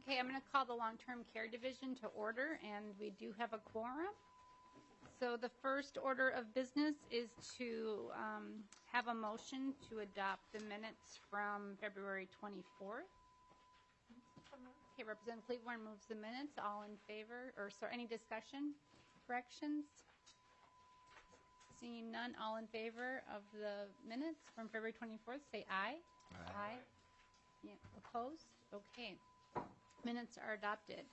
Okay, I'm going to call the Long-Term Care Division to order, and we do have a quorum. So the first order of business is to have a motion to adopt the minutes from February 24th. Okay, Representative Cleaveborn moves the minutes. All in favor, or sorry, any discussion, corrections? Seeing none, all in favor of the minutes from February 24th, say aye. Aye. Yeah, opposed? Okay. Minutes are adopted.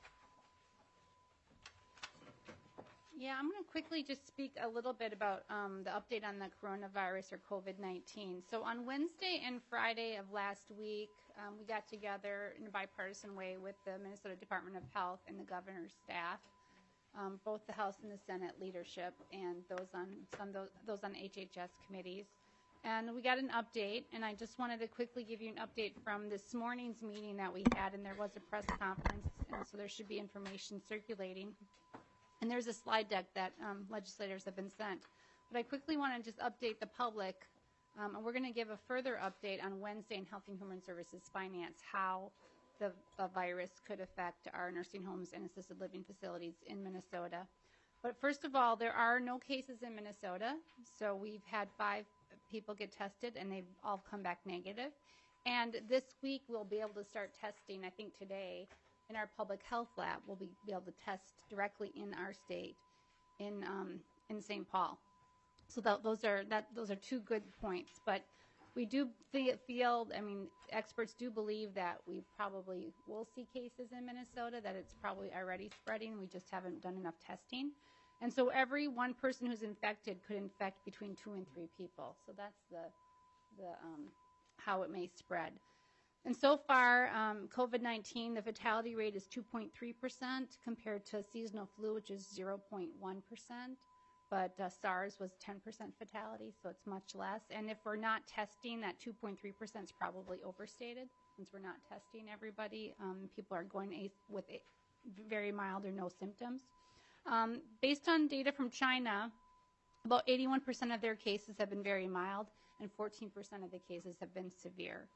Yeah, I'm going to quickly just speak a little bit about the update on the coronavirus or COVID-19. So on Wednesday and Friday of last week, we got together in a bipartisan way with the Minnesota Department of Health and the governor's staff, both the House and the Senate leadership, and those on HHS committees. And we got an update, and I just wanted to quickly give you an update from this morning's meeting that we had, and there was a press conference, and so there should be information circulating. And there's a slide deck that legislators have been sent. But I quickly want to just update the public, and we're going to give a further update on Wednesday in Health and Human Services Finance, how the virus could affect our nursing homes and assisted living facilities in Minnesota. But first of all, there are no cases in Minnesota, so we've had 5 people get tested, and they've all come back negative. And this week, we'll be able to start testing, I think today, in our public health lab. We'll be able to test directly in our state in St. Paul. So those are 2 good points. But we do feel, I mean, experts do believe that we probably will see cases in Minnesota, that it's probably already spreading. We just haven't done enough testing. And so every one person who's infected could infect between 2 and 3 people. So that's the how it may spread. And so far, COVID-19, the fatality rate is 2.3% compared to seasonal flu, which is 0.1%. But SARS was 10% fatality, so it's much less. And if we're not testing, that 2.3% is probably overstated, since we're not testing everybody. People are going with very mild or no symptoms. Based on data from China, about 81% of their cases have been very mild, and 14% of the cases have been severe.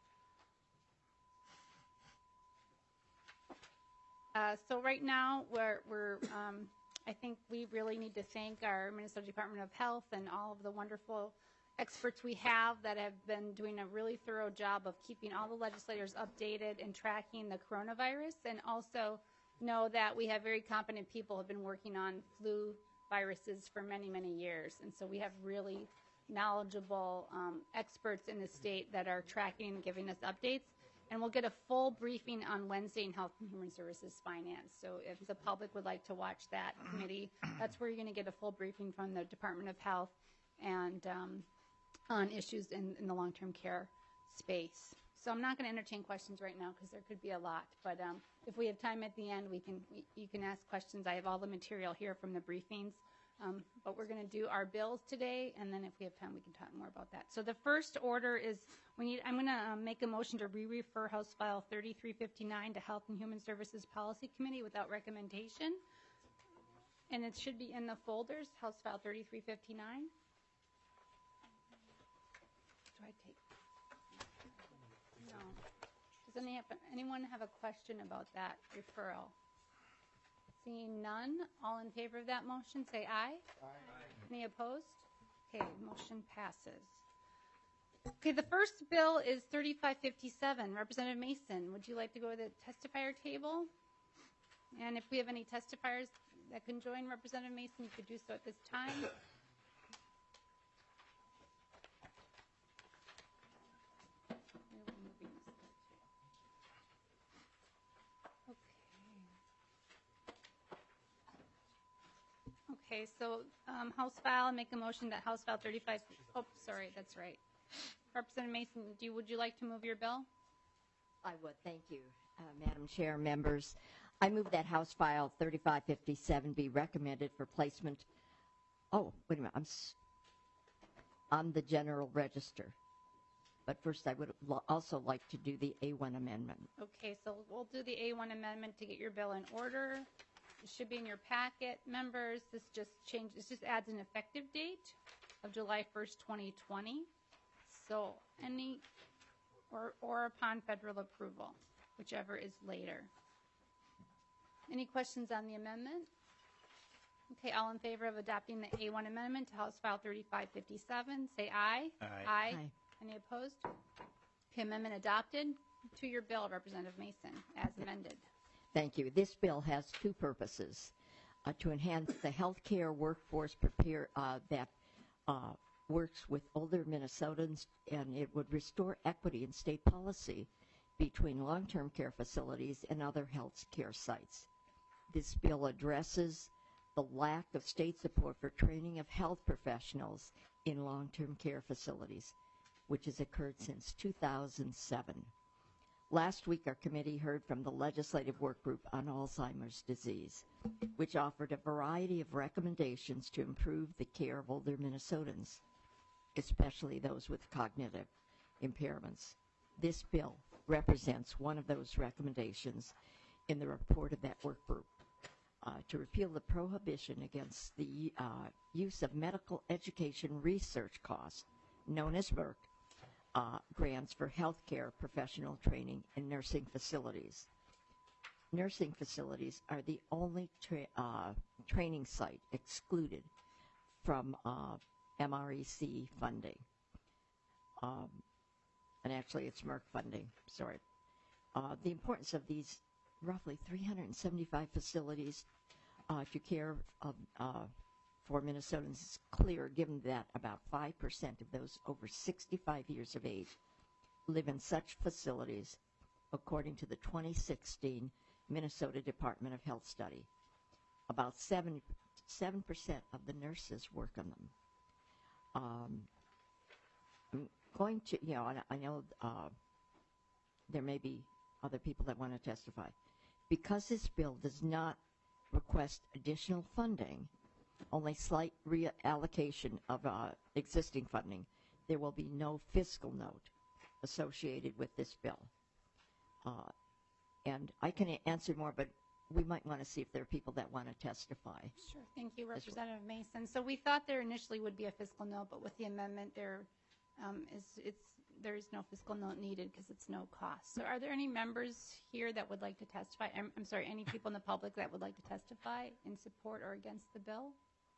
So right now, I think we really need to thank our Minnesota Department of Health and all of the wonderful experts we have that have been doing a really thorough job of keeping all the legislators updated and tracking the coronavirus, and also know that we have very competent people who have been working on flu viruses for many, many years. And so we have really knowledgeable experts in the state that are tracking and giving us updates. And we'll get a full briefing on Wednesday in Health and Human Services Finance. So if the public would like to watch that committee, that's where you're going to get a full briefing from the Department of Health and on issues in the long-term care space. So I'm not going to entertain questions right now because there could be a lot. But if we have time at the end, you can ask questions. I have all the material here from the briefings. But we're going to do our bills today, and then if we have time, we can talk more about that. So the first order is I'm going to make a motion to re-refer House File 3359 to Health and Human Services Policy Committee without recommendation. And it should be in the folders, House File 3359. Do I take? No. Does anyone have a question about that referral? Seeing none, all in favor of that motion, say aye. Aye. Any opposed? Okay, motion passes. Okay, the first bill is 3557. Representative Mason, would you like to go to the testifier table? And if we have any testifiers that can join Representative Mason, you could do so at this time. Okay, so House File, make a motion that House File 35, oh, sorry, that's right. Representative Mason, would you like to move your bill? I would, thank you, Madam Chair, members. I move that House File 3557 be recommended for placement. Oh, wait a minute, on the General Register. But first, I would also like to do the A1 amendment. Okay, so we'll do the A1 amendment to get your bill in order. It should be in your packet, members. This just adds an effective date of July 1st, 2020. So or upon federal approval, whichever is later. Any questions on the amendment? Okay, all in favor of adopting the A1 amendment to House File 3557, say aye. Aye. Aye. Aye. Any opposed? Okay, amendment adopted. To your bill, Representative Mason, as amended. Thank you. This bill has two purposes. To enhance the healthcare workforce that works with older Minnesotans, and it would restore equity in state policy between long-term care facilities and other health care sites. This bill addresses the lack of state support for training of health professionals in long-term care facilities, which has occurred since 2007. Last week, our committee heard from the Legislative Work Group on Alzheimer's disease, which offered a variety of recommendations to improve the care of older Minnesotans, especially those with cognitive impairments. This bill represents one of those recommendations in the report of that work group, to repeal the prohibition against the use of medical education research costs, known as MERC, grants for healthcare professional training in nursing facilities. Nursing facilities are the only training site excluded from MREC funding. And actually, it's MERC funding, sorry. The importance of these roughly 375 facilities to care for Minnesotans is clear, given that about 5% of those over 65 years of age live in such facilities, according to the 2016 Minnesota Department of Health study. About 7% of the nurses work on them. I'm going to, I know there may be other people that want to testify. Because this bill does not request additional funding, only slight reallocation of existing funding, there will be no fiscal note associated with this bill. And I can answer more, but we might want to see if there are people that want to testify. Sure. Thank you, Representative Mason. So we thought there initially would be a fiscal note, but with the amendment, there is no fiscal note needed because it's no cost. So are there any members here that would like to testify? I'm sorry, any people in the public that would like to testify in support or against the bill?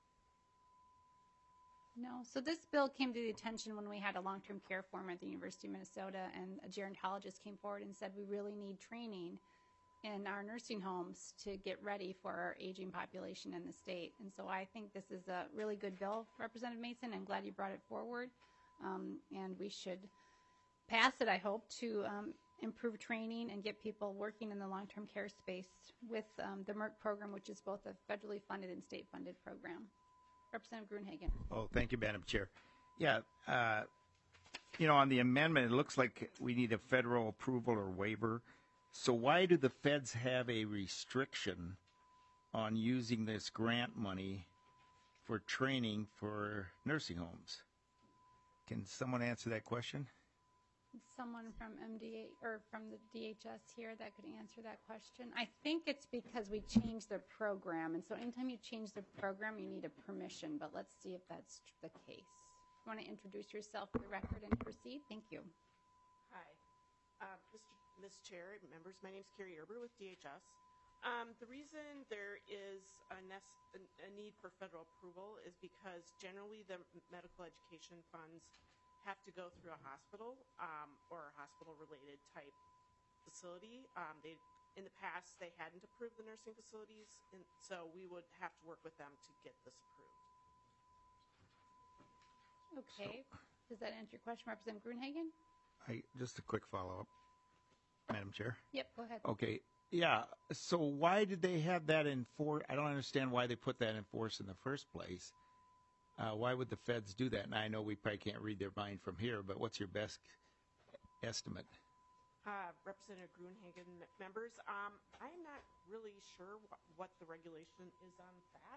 No. So this bill came to the attention when we had a long-term care forum at the University of Minnesota, and a gerontologist came forward and said we really need training in our nursing homes to get ready for our aging population in the state. And so I think this is a really good bill, Representative Mason. I'm glad you brought it forward. And we should pass it, I hope, to improve training and get people working in the long-term care space with the MERC program, which is both a federally funded and state-funded program. Representative Gruenhagen. Oh, thank you, Madam Chair. Yeah, on the amendment, it looks like we need a federal approval or waiver. So why do the feds have a restriction on using this grant money for training for nursing homes? Can someone answer that question? Someone from MDA or from the DHS here that could answer that question. I think it's because we changed the program, and so anytime you change the program, you need a permission, but let's see if that's the case. You want to introduce yourself for the record and proceed? Thank you. Hi, Ms. Chair, members, my name is Carrie Erber with DHS. The reason there is a need for federal approval is because generally the medical education funds have to go through a hospital or a hospital-related type facility. In the past, they hadn't approved the nursing facilities, and so we would have to work with them to get this approved. Okay. Does that answer your question, Representative Gruenhagen? Just a quick follow-up, Madam Chair. Yep, go ahead. Okay. Yeah. So why did they have that in force? I don't understand why they put that in force in the first place. Why would the feds do that? And I know we probably can't read their mind from here, but what's your best estimate? Representative Gruenhagen, members, I'm not really sure what the regulation is on that.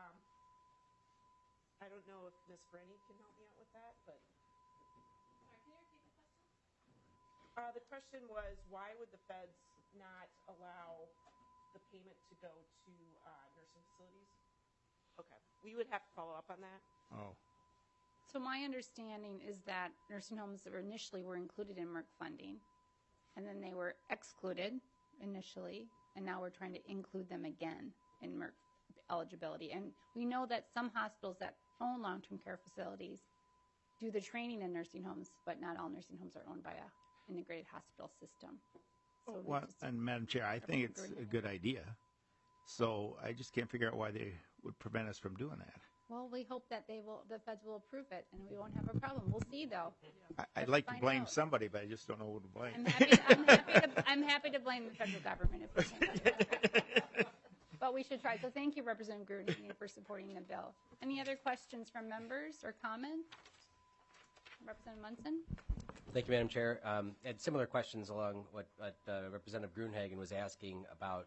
I don't know if Ms. Brenny can help me out with that, but. Sorry, can you repeat the question? The question was, why would the feds not allow the payment to go to nursing facilities? Okay, we would have to follow up on that. Oh. So my understanding is that nursing homes initially were included in MERC funding, and then they were excluded initially, and now we're trying to include them again in MERC eligibility. And we know that some hospitals that own long-term care facilities do the training in nursing homes, but not all nursing homes are owned by a integrated hospital system. So we Well, just- and Madam Chair, I think it's a good idea. So I just can't figure out why they would prevent us from doing that. Well, we hope that the feds will approve it, and we won't have a problem. We'll see, though. I'd like to find blame out. somebody, but I just don't know who to blame. I'm happy to blame the federal government if we can't. But we should try. So thank you, Representative Gruenhagen, for supporting the bill. Any other questions from members or comments? Representative Munson? Thank you, Madam Chair. Had similar questions along what Representative Gruenhagen was asking about,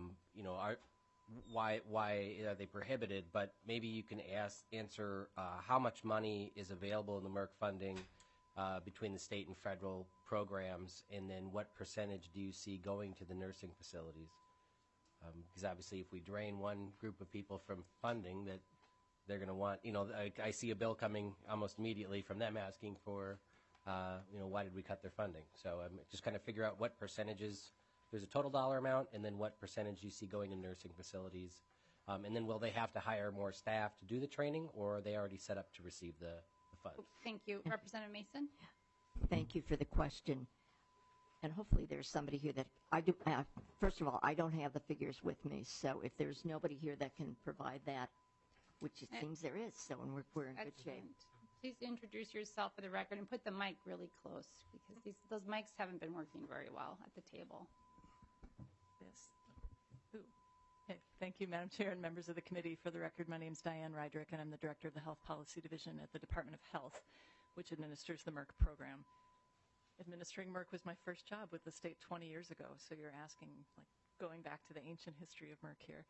why are they prohibited? But maybe you can answer how much money is available in the MERC funding between the state and federal programs, and then what percentage do you see going to the nursing facilities? Because obviously, if we drain one group of people from funding, that they're going to want, I see a bill coming almost immediately from them asking for, why did we cut their funding? So I'm just kind of figure out what percentages, there's a total dollar amount, and then what percentage you see going to nursing facilities. And then will they have to hire more staff to do the training, or are they already set up to receive the funds? Thank you. Representative Mason? Thank you for the question. And hopefully there's somebody here that I do. First of all, I don't have the figures with me, so if there's nobody here that can provide that, which it seems there is, so we're in good shape. Excellent. Please introduce yourself for the record and put the mic really close, because those mics haven't been working very well at the table. Yes. Ooh. Hey, thank you, Madam Chair and members of the committee. For the record, my name is Diane Rydrick, and I'm the Director of the Health Policy Division at the Department of Health, which administers the MERC program. Administering MERC was my first job with the state 20 years ago, so you're asking, like, going back to the ancient history of MERC here.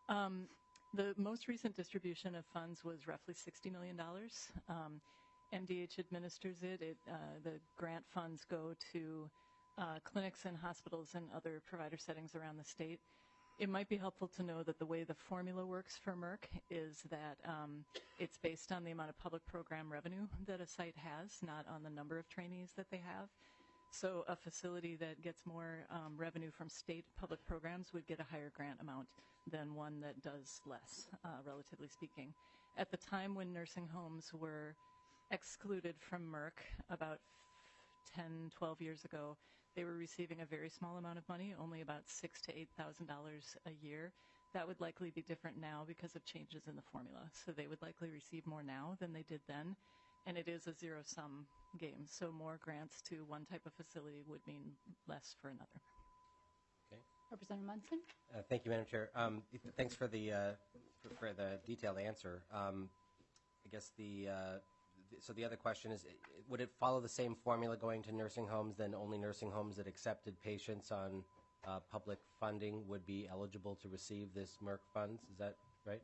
The most recent distribution of funds was roughly $60 million. MDH administers it. The grant funds go to clinics and hospitals and other provider settings around the state. It might be helpful to know that the way the formula works for MERC is that it's based on the amount of public program revenue that a site has, not on the number of trainees that they have. So a facility that gets more revenue from state public programs would get a higher grant amount than one that does less, relatively speaking. At the time when nursing homes were excluded from MERC about 10, 12 years ago, they were receiving a very small amount of money, only about $6,000 to $8,000 a year. That would likely be different now because of changes in the formula. So they would likely receive more now than they did then. And it is a zero-sum game. So more grants to one type of facility would mean less for another. Okay. Representative Munson? Thank you, Madam Chair. Thanks for the detailed answer. I guess so the other question is, would it follow the same formula going to nursing homes, then only nursing homes that accepted patients on public funding would be eligible to receive this MERC funds? Is that right?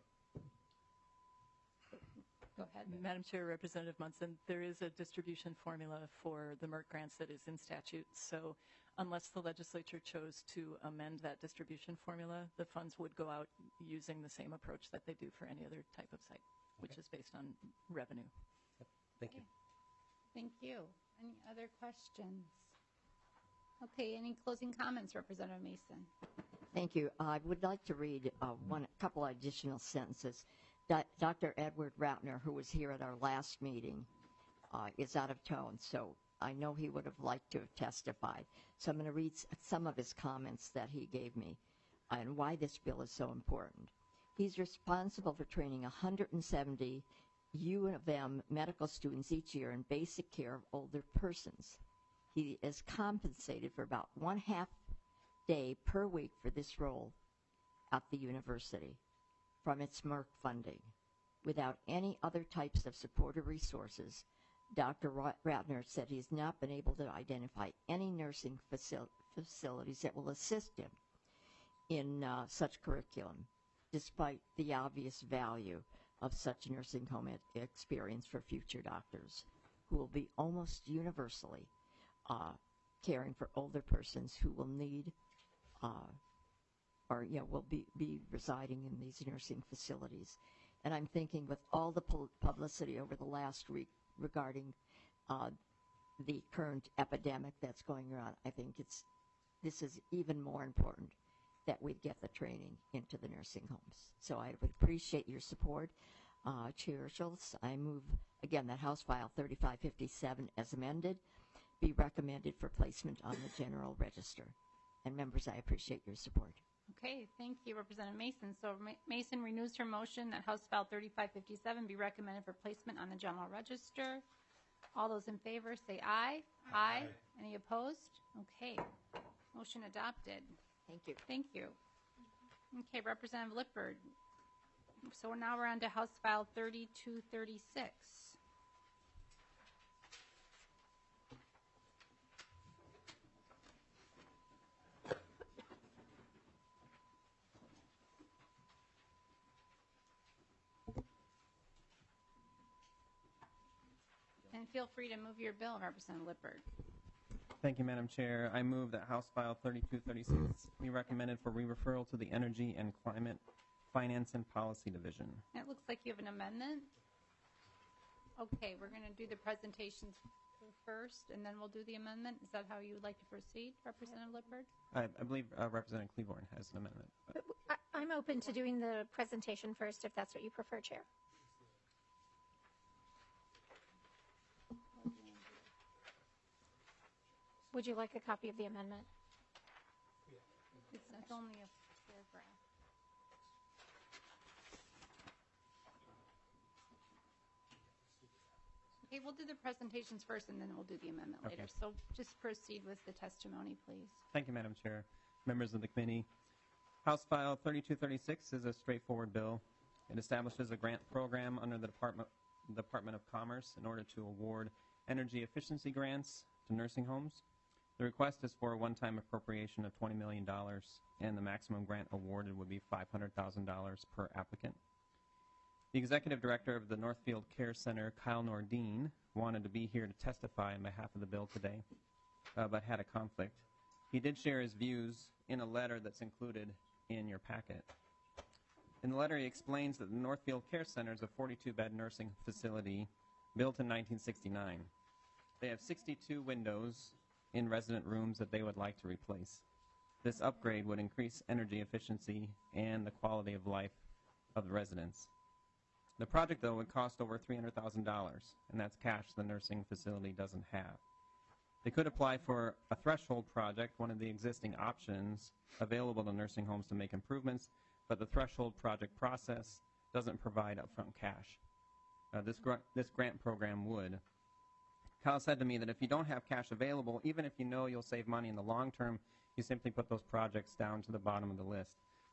Go ahead. Madam Chair, Representative Munson, there is a distribution formula for the MERC grants that is in statute. So unless the legislature chose to amend that distribution formula, the funds would go out using the same approach that they do for any other type of site, which is based on revenue. Thank you. Thank you. Any other questions? Okay, any closing comments, Representative Mason? Thank you. I would like to read a couple additional sentences. Dr. Edward Ratner, who was here at our last meeting, is out of tone, so I know he would have liked to have testified. So I'm going to read some of his comments that he gave me and why this bill is so important. He's responsible for training 170 U of M medical students each year in basic care of older persons. He is compensated for about 1/2 day per week for this role at the university from its MERC funding. Without any other types of support or resources, Dr. Ratner said he's not been able to identify any nursing facilities that will assist him in such curriculum, despite the obvious value of such nursing home experience for future doctors who will be almost universally caring for older persons who will need will be residing in these nursing facilities. And I'm thinking with all the publicity over the last week regarding the current epidemic that's going around, I think this is even more important that we'd get the training into the nursing homes. So I would appreciate your support. Chair Schultz, I move, again, that House File 3557 as amended be recommended for placement on the General Register. And members, I appreciate your support. Okay, thank you, Representative Mason. So Mason renews her motion that House File 3557 be recommended for placement on the General Register. All those in favor say aye. Aye. Any opposed? Okay, motion adopted. Thank you. Thank you. Okay, Representative Lippert. So now we're on to House File 3236. And feel free to move your bill, Representative Lippert. Thank you, Madam Chair. I move that House File 3236 be recommended for re-referral to the Energy and Climate Finance and Policy Division. And it looks like you have an amendment. Okay, we're going to do the presentations first, and then we'll do the amendment. Is that how you would like to proceed, Representative Lippert? I believe Representative Cleaborn has an amendment. I'm open to doing the presentation first if that's what you prefer, Chair. Would you like a copy of the amendment? It's only a paragraph. Okay, we'll do the presentations first, and then we'll do the amendment later. Okay. So just proceed with the testimony, please. Thank you, Madam Chair. Members of the committee, House File 3236 is a straightforward bill. It establishes a grant program under the Department of Commerce in order to award energy efficiency grants to nursing homes. The request is for a one-time appropriation of $20 million, and the maximum grant awarded would be $500,000 per applicant. The executive director of the Northfield Care Center, Kyle Nordine, wanted to be here to testify on behalf of the bill today, but had a conflict. He did share his views in a letter that's included in your packet. In the letter, he explains that the Northfield Care Center is a 42-bed nursing facility built in 1969. They have 62 windows in resident rooms that they would like to replace. This upgrade would increase energy efficiency and the quality of life of the residents. The project, though, would cost over $300,000, and that's cash the nursing facility doesn't have. They could apply for a threshold project, one of the existing options available to nursing homes to make improvements, but the threshold project process doesn't provide upfront cash. This grant program would. Kyle said to me that if you don't have cash available, even if you know you'll save money in the long term, you simply put those projects down to the bottom of the list.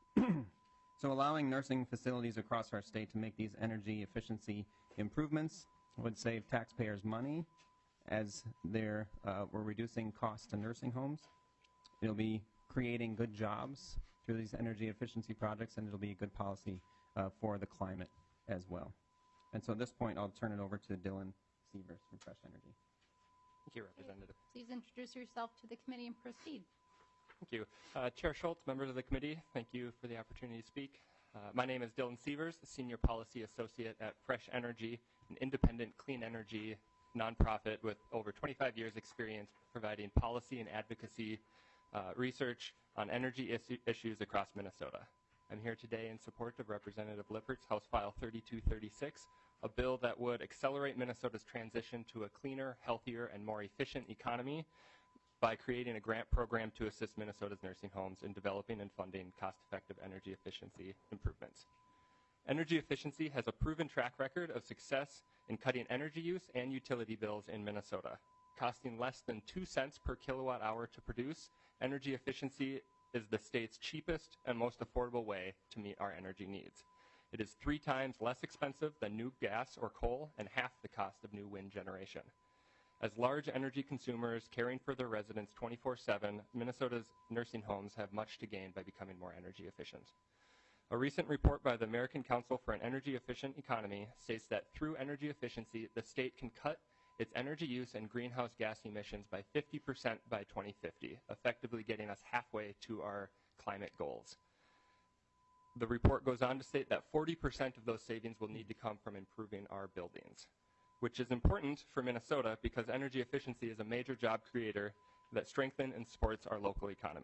So allowing nursing facilities across our state to make these energy efficiency improvements would save taxpayers money as we're reducing costs to nursing homes. It'll be creating good jobs through these energy efficiency projects, and it'll be a good policy for the climate as well. And so at this point, I'll turn it over to Dylan Sievers from Fresh Energy. Thank you, Representative. Please introduce yourself to the committee and proceed. Thank you. Chair Schultz, members of the committee, thank you for the opportunity to speak. My name is Dylan Sievers, Senior Policy Associate at Fresh Energy, an independent clean energy nonprofit with over 25 years experience providing policy and advocacy research on energy issues across Minnesota. I'm here today in support of Representative Lippert's House File 3236, a bill that would accelerate Minnesota's transition to a cleaner, healthier, and more efficient economy by creating a grant program to assist Minnesota's nursing homes in developing and funding cost-effective energy efficiency improvements. Energy efficiency has a proven track record of success in cutting energy use and utility bills in Minnesota. Costing less than 2 cents per kilowatt hour to produce, energy efficiency is the state's cheapest and most affordable way to meet our energy needs. It is 3 times less expensive than new gas or coal and half the cost of new wind generation. As large energy consumers caring for their residents 24/7, Minnesota's nursing homes have much to gain by becoming more energy efficient. A recent report by the American Council for an Energy Efficient Economy states that through energy efficiency, the state can cut its energy use and greenhouse gas emissions by 50% by 2050, effectively getting us halfway to our climate goals. The report goes on to state that 40% of those savings will need to come from improving our buildings, which is important for Minnesota because energy efficiency is a major job creator that strengthens and supports our local economies.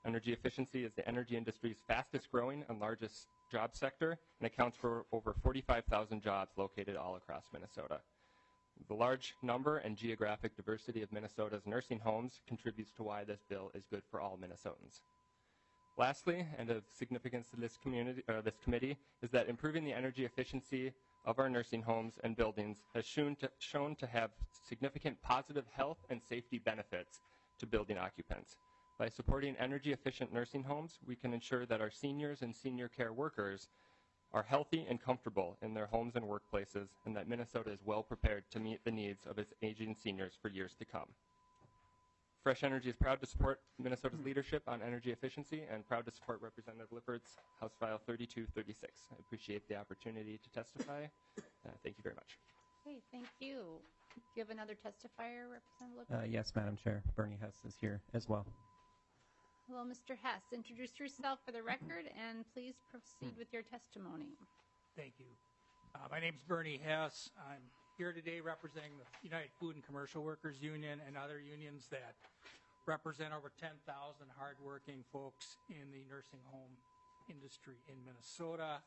Energy efficiency is the energy industry's fastest growing and largest job sector and accounts for over 45,000 jobs located all across Minnesota. The large number and geographic diversity of Minnesota's nursing homes contributes to why this bill is good for all Minnesotans. Lastly, and of significance to this committee, is that improving the energy efficiency of our nursing homes and buildings has shown to have significant positive health and safety benefits to building occupants. By supporting energy-efficient nursing homes, we can ensure that our seniors and senior care workers are healthy and comfortable in their homes and workplaces, and that Minnesota is well prepared to meet the needs of its aging seniors for years to come. Fresh Energy is proud to support Minnesota's leadership on energy efficiency and proud to support Representative Lippard's House File 3236. I appreciate the opportunity to testify. Thank you very much. Okay, thank you. Do you have another testifier, Representative Lippard? Yes, Madam Chair. Bernie Hess is here as well. Hello, Mr. Hess. Introduce yourself for the record and please proceed with your testimony. Thank you. My name is Bernie Hess. I'm here today representing the United Food and Commercial Workers Union and other unions that represent over 10,000 hardworking folks in the nursing home industry in Minnesota.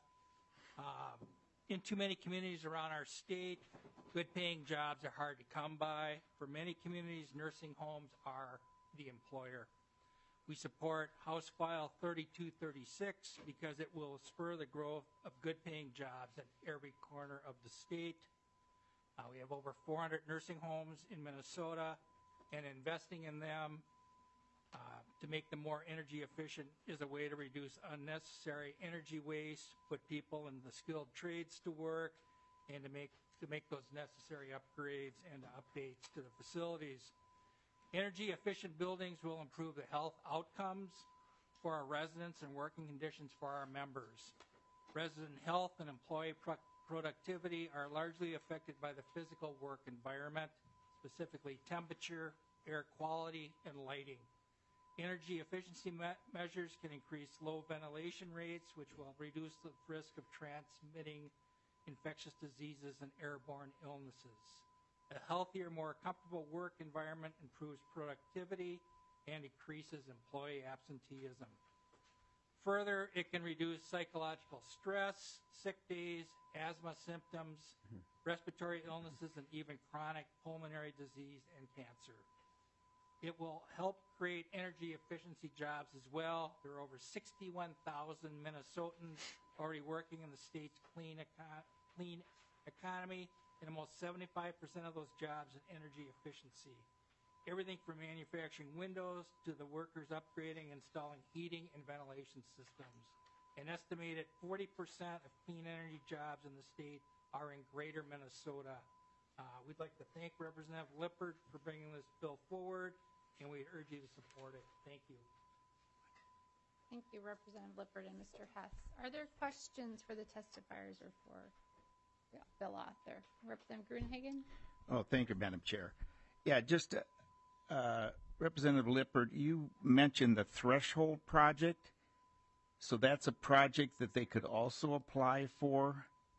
In too many communities around our state, good-paying jobs are hard to come by. For many communities, nursing homes are the employer. We support House File 3236 because it will spur the growth of good-paying jobs in every corner of the state. We have over 400 nursing homes in Minnesota, and investing in them to make them more energy efficient is a way to reduce unnecessary energy waste, put people in the skilled trades to work, and to make those necessary upgrades and updates to the facilities. Energy efficient buildings will improve the health outcomes for our residents and working conditions for our members. Resident health and employee productivity are largely affected by the physical work environment, specifically temperature, air quality, and lighting. Energy efficiency measures can increase low ventilation rates, which will reduce the risk of transmitting infectious diseases and airborne illnesses. A healthier, more comfortable work environment improves productivity and decreases employee absenteeism. Further, it can reduce psychological stress, sick days, asthma symptoms, respiratory illnesses, and even chronic pulmonary disease and cancer. It will help create energy efficiency jobs as well. There are over 61,000 Minnesotans already working in the state's clean economy, and almost 75% of those jobs in energy efficiency. Everything from manufacturing windows to the workers upgrading and installing heating and ventilation systems. An estimated 40% of clean energy jobs in the state are in greater Minnesota. We'd like to thank Representative Lippard for bringing this bill forward, and we urge you to support it. Thank you. Thank you, Representative Lippard and Mr. Hess. Are there questions for the testifiers or for the bill author? Representative Gruenhagen? Oh, thank you, Madam Chair. Yeah, just Representative Lippard, you mentioned the Threshold Project. So that's a project that they could also apply for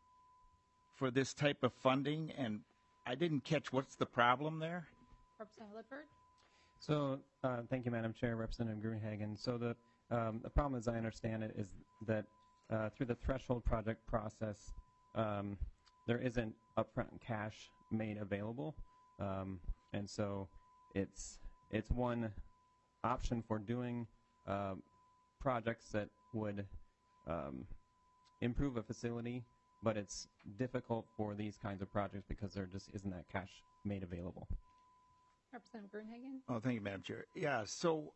this type of funding. And I didn't catch what's the problem there? Representative Lippard? So thank you, Madam Chair, Representative Gruenhagen. So the problem, as I understand it, is that through the Threshold Project process, there isn't upfront cash made available, and so it's one option for doing projects that would improve a facility, but it's difficult for these kinds of projects because there just isn't that cash made available. Representative Gruenhagen? Oh, thank you, Madam Chair. Yeah, so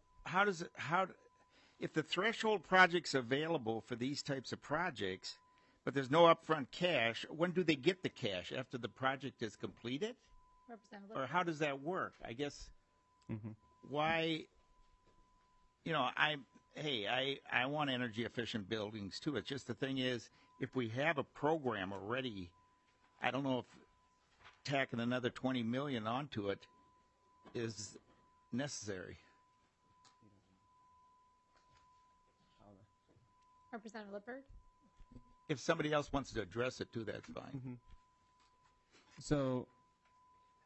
if the Threshold Project's available for these types of projects, but there's no upfront cash, when do they get the cash? After the project is completed? Representative Or Lippard? how does that work? I guess why, I want energy efficient buildings too. It's just the thing is, if we have a program already, I don't know if tacking another $20 million onto it is necessary. Representative Lippard? If somebody else wants to address it too, that's fine. So,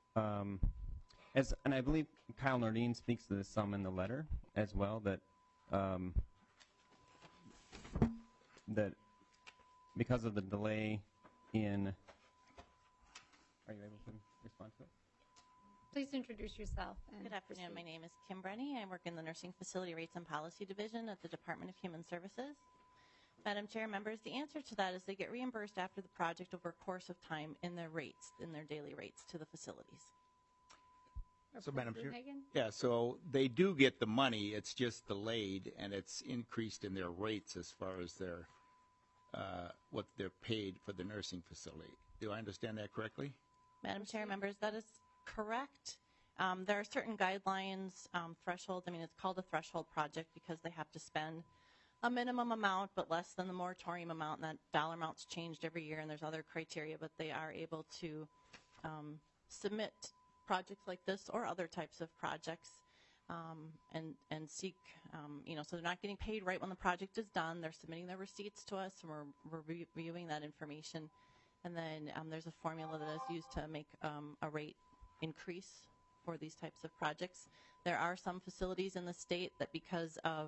and I believe Kyle Nordine speaks to this some in the letter as well, that that because of the delay in, are you able to respond to it? Please introduce yourself. And Good afternoon. proceed. My name is Kim Brenny. I work in the Nursing Facility Rates and Policy Division at the Department of Human Services. Madam Chair, members, the answer to that is they get reimbursed after the project over a course of time in their rates, in their daily rates to the facilities. So, Madam Chair, Gruenhagen? yeah, so they do get the money, it's just delayed, and it's increased in their rates as far as their, what they're paid for the nursing facility. Do I understand that correctly? Madam Chair, members, that is correct. There are certain guidelines, thresholds. I mean, it's called a threshold project because they have to spend a minimum amount, but less than the moratorium amount, and that dollar amount's changed every year, and there's other criteria, but they are able to submit projects like this or other types of projects and seek, so they're not getting paid right when the project is done. They're submitting their receipts to us, and we're reviewing that information. And then there's a formula that is used to make a rate increase for these types of projects. There are some facilities in the state that because of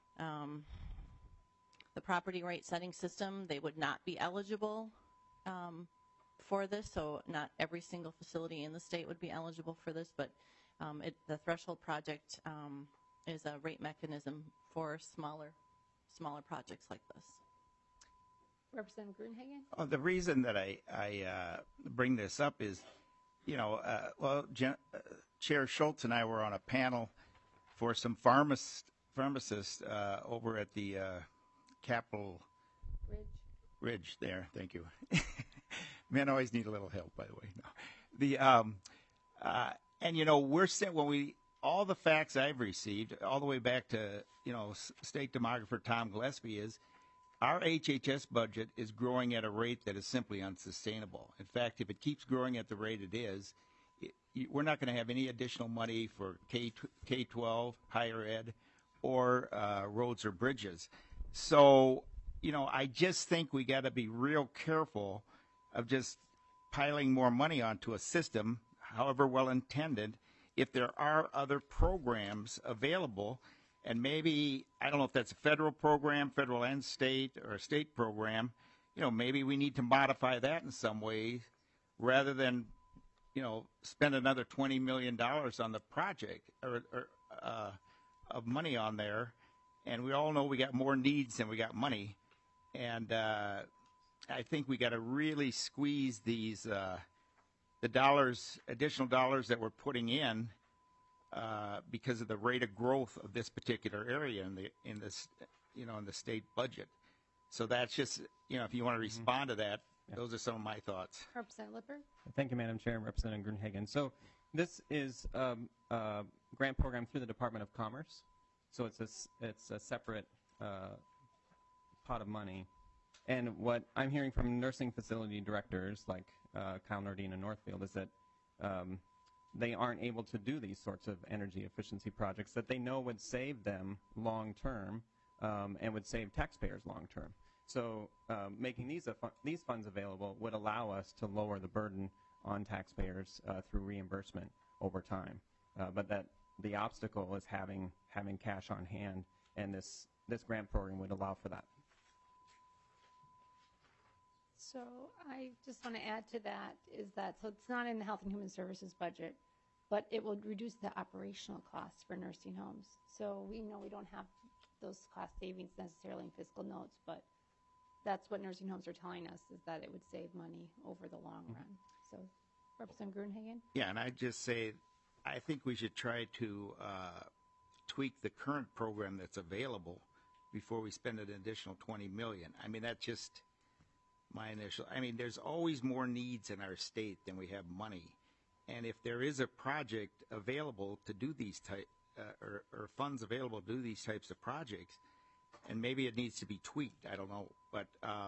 the property rate setting system, they would not be eligible for this. So not every single facility in the state would be eligible for this, but the threshold project is a rate mechanism for smaller projects like this. Representative Gruenhagen? Oh, the reason that I bring this up is, Chair Schultz and I were on a panel for some pharmacists over at the Capitol Ridge there. Thank you. Men always need a little help, by the way. No. We're sent when all the facts I've received, all the way back to State Demographer Tom Gillespie, is our HHS budget is growing at a rate that is simply unsustainable. In fact, if it keeps growing at the rate it is, we're not going to have any additional money for K-12, higher ed, or roads or bridges. So, I just think we got to be real careful of just piling more money onto a system, however well intended, if there are other programs available. And maybe, I don't know if that's a federal program, federal and state, or a state program, maybe we need to modify that in some way rather than, spend another $20 million on the project or of money on there. And we all know we got more needs than we got money. And I think we got to really squeeze these, the dollars, additional dollars that we're putting in, because of the rate of growth of this particular area in the state budget. So that's just, if you want to respond to that, those are some of my thoughts. Representative Lippert? Thank you, Madam Chair and Representative Gruenhagen. So this is a grant program through the Department of Commerce. So it's a separate pot of money. And what I'm hearing from nursing facility directors like Kyle Nordine and Northfield is that they aren't able to do these sorts of energy efficiency projects that they know would save them long term and would save taxpayers long term. So making these funds available would allow us to lower the burden on taxpayers through reimbursement over time. But that the obstacle is having cash on hand, and this grant program would allow for that. So I just want to add to that so it's not in the Health and Human Services budget, but it will reduce the operational costs for nursing homes. So we know we don't have those cost savings necessarily in fiscal notes, but that's what nursing homes are telling us, is that it would save money over the long run. So Representative Gruenhagen? Yeah, and I'd just say I think we should try to tweak the current program that's available before we spend an additional $20 million. I mean, that's just my initial. I mean, there's always more needs in our state than we have money. And if there is a project available to do these or funds available to do these types of projects, and maybe it needs to be tweaked, I don't know. But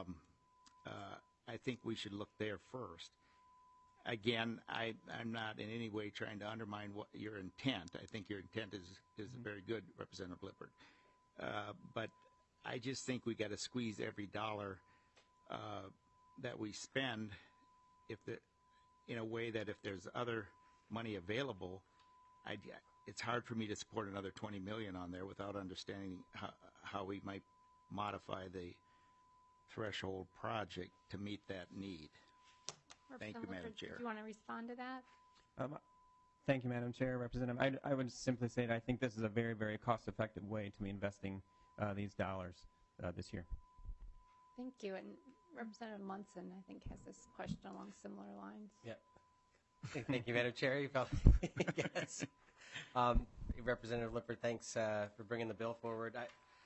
I think we should look there first. Again, I'm not in any way trying to undermine what your intent. I think your intent is very good, Representative Lippert. But I just think we got to squeeze every dollar that we spend in a way that if there's other money available, it's hard for me to support another 20 million on there without understanding how we might modify the threshold project to meet that need. Thank you, Madam Chair. Do you want to respond to that? Thank you, Madam Chair. Representative, I would simply say that I think this is a very, very cost-effective way to be investing these dollars this year. Thank you. And Representative Munson, I think, has this question along similar lines. Yeah. Thank you, Madam Chair. You felt yes. Representative Lippert, thanks for bringing the bill forward.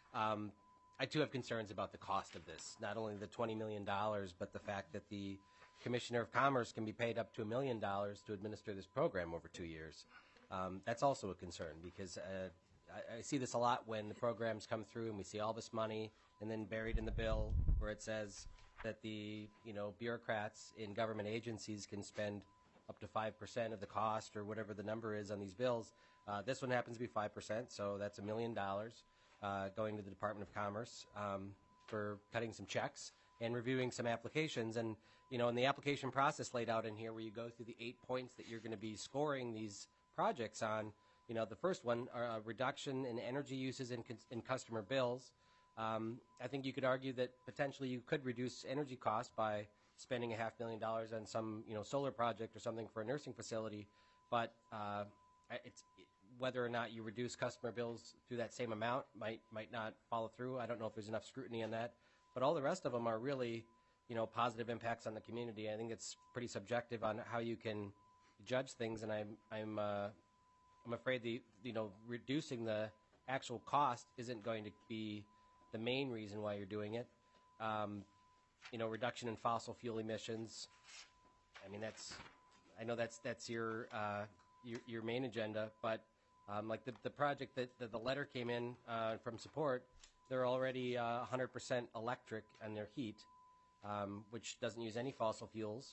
I too have concerns about the cost of this. Not only the $20 million, but the fact that the Commissioner of Commerce can be paid up to $1 million to administer this program over 2 years. That's also a concern because I see this a lot when the programs come through and we see all this money and then buried in the bill where it says that the bureaucrats in government agencies can spend up to 5% of the cost or whatever the number is on these bills. This one happens to be 5%, so that's $1 million going to the Department of Commerce for cutting some checks and reviewing some applications. And, in the application process laid out in here where you go through the 8 points that you're going to be scoring these projects on, the first one, a reduction in energy uses in customer bills. I think you could argue that potentially you could reduce energy costs by spending $500,000 on some, solar project or something for a nursing facility, but it's whether or not you reduce customer bills through that same amount might not follow through. I don't know if there's enough scrutiny on that, but all the rest of them are really, positive impacts on the community. I think it's pretty subjective on how you can judge things, and I'm afraid reducing the actual cost isn't going to be the main reason why you're doing it. Reduction in fossil fuel emissions. I mean, I know that's your main agenda, but like the project that the letter came in from support, they're already 100% electric on their heat, which doesn't use any fossil fuels.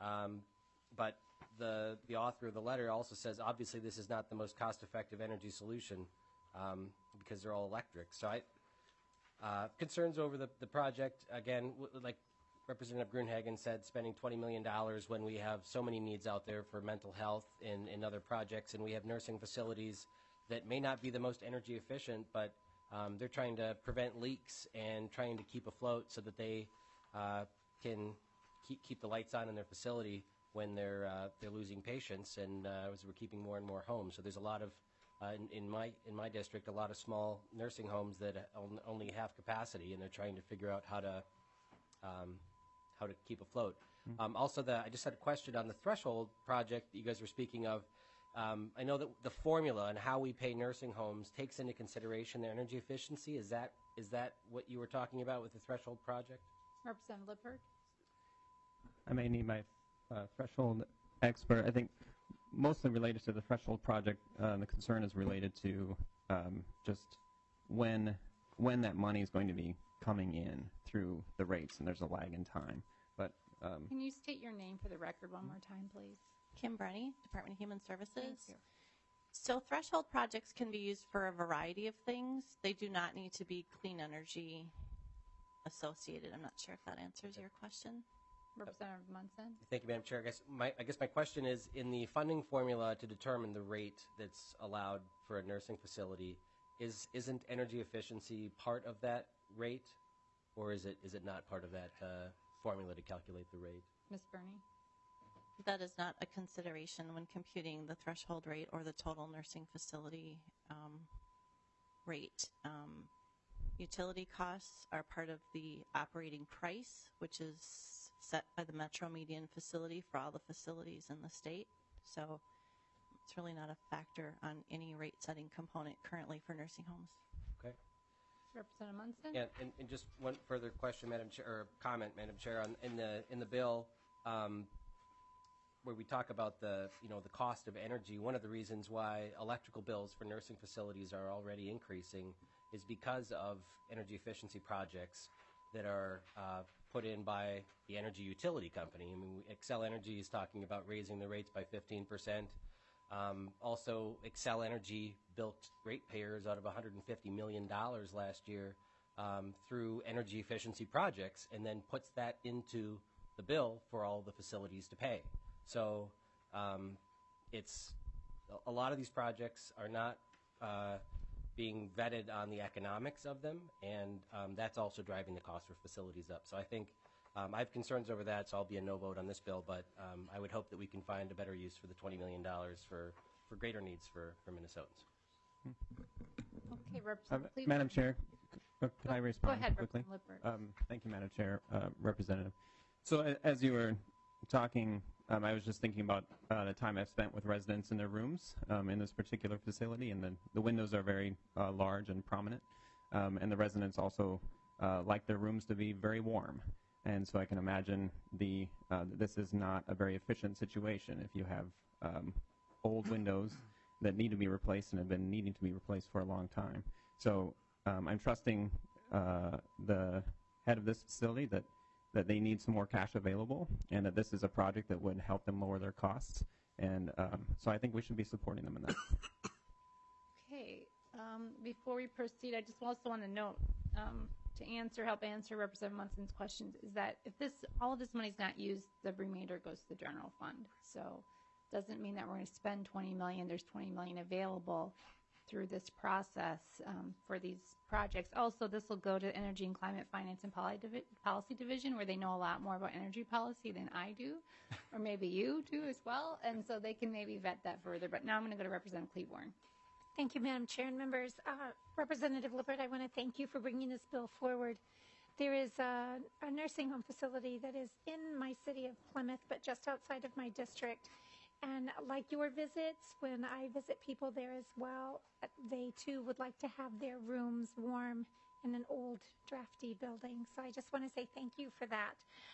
But the author of the letter also says, obviously, this is not the most cost-effective energy solution because they're all electric. So concerns over the project, again, like Representative Grunhagen said, spending $20 million when we have so many needs out there for mental health and other projects, and we have nursing facilities that may not be the most energy efficient, but they're trying to prevent leaks and trying to keep afloat so that they can keep the lights on in their facility when they're losing patients, and as we're keeping more and more homes. So there's a lot of in my district, a lot of small nursing homes that only have capacity, and they're trying to figure out how to keep afloat. Also, I just had a question on the threshold project that you guys were speaking of. I know that the formula and how we pay nursing homes takes into consideration their energy efficiency. Is that what you were talking about with the threshold project? Representative Lippert? I may need my threshold expert. I think mostly related to the threshold project, the concern is related to just when that money is going to be coming in through the rates, and there's a lag in time. But can you state your name for the record one more time, please? Kim Brenny, Department of Human Services. Thank you. So threshold projects can be used for a variety of things. They do not need to be clean energy associated. I'm not sure if that answers your question. Representative Munson? Thank you, Madam Chair. I guess my question is, in the funding formula to determine the rate that's allowed for a nursing facility, isn't energy efficiency part of that rate, or is it not part of that formula to calculate the rate? Ms. Burney? That is not a consideration when computing the threshold rate or the total nursing facility rate. Utility costs are part of the operating price, which is set by the Metro Median facility for all the facilities in the state. So it's really not a factor on any rate-setting component currently for nursing homes. Okay. Representative Munson? Yeah, and just one further question, Madam Chair, or comment, Madam Chair, in the bill, where we talk about the cost of energy. One of the reasons why electrical bills for nursing facilities are already increasing is because of energy efficiency projects that are put in by the energy utility company. I mean, Xcel Energy is talking about raising the rates by 15%. Also, Xcel Energy built ratepayers out of $150 million last year through energy efficiency projects, and then puts that into the bill for all the facilities to pay. So it's a lot of these projects are not being vetted on the economics of them, and that's also driving the cost for facilities up. So I think I have concerns over that, so I'll be a no vote on this bill, but I would hope that we can find a better use for the $20 million for greater needs for Minnesotans. Okay, Representative Cleveland. Madam Chair, could I respond Go ahead, quickly? Representative Lippert. Thank you, Madam Chair, Representative. So as you were talking, I was just thinking about the time I've spent with residents in their rooms in this particular facility, and the windows are very large and prominent, and the residents also like their rooms to be very warm. And so I can imagine this is not a very efficient situation if you have old windows that need to be replaced and have been needing to be replaced for a long time. So I'm trusting the head of this facility that they need some more cash available, and that this is a project that would help them lower their costs. And so I think we should be supporting them in that. Okay, before we proceed, I just also want to note to help answer Representative Munson's questions is that if all of this money is not used, the remainder goes to the general fund. So it doesn't mean that we're going to spend $20 million. There's $20 million available through this process for these projects. Also, this will go to Energy and Climate Finance and Policy Division, where they know a lot more about energy policy than I do, or maybe you do as well, and so they can maybe vet that further. But now I'm going to go to Representative Cleburne. Thank you, Madam Chair and members. Representative Lippert, I want to thank you for bringing this bill forward. There is a nursing home facility that is in my city of Plymouth, but just outside of my district. And like your visits, when I visit people there as well, they too would like to have their rooms warm in an old, drafty building. So I just want to say thank you for that.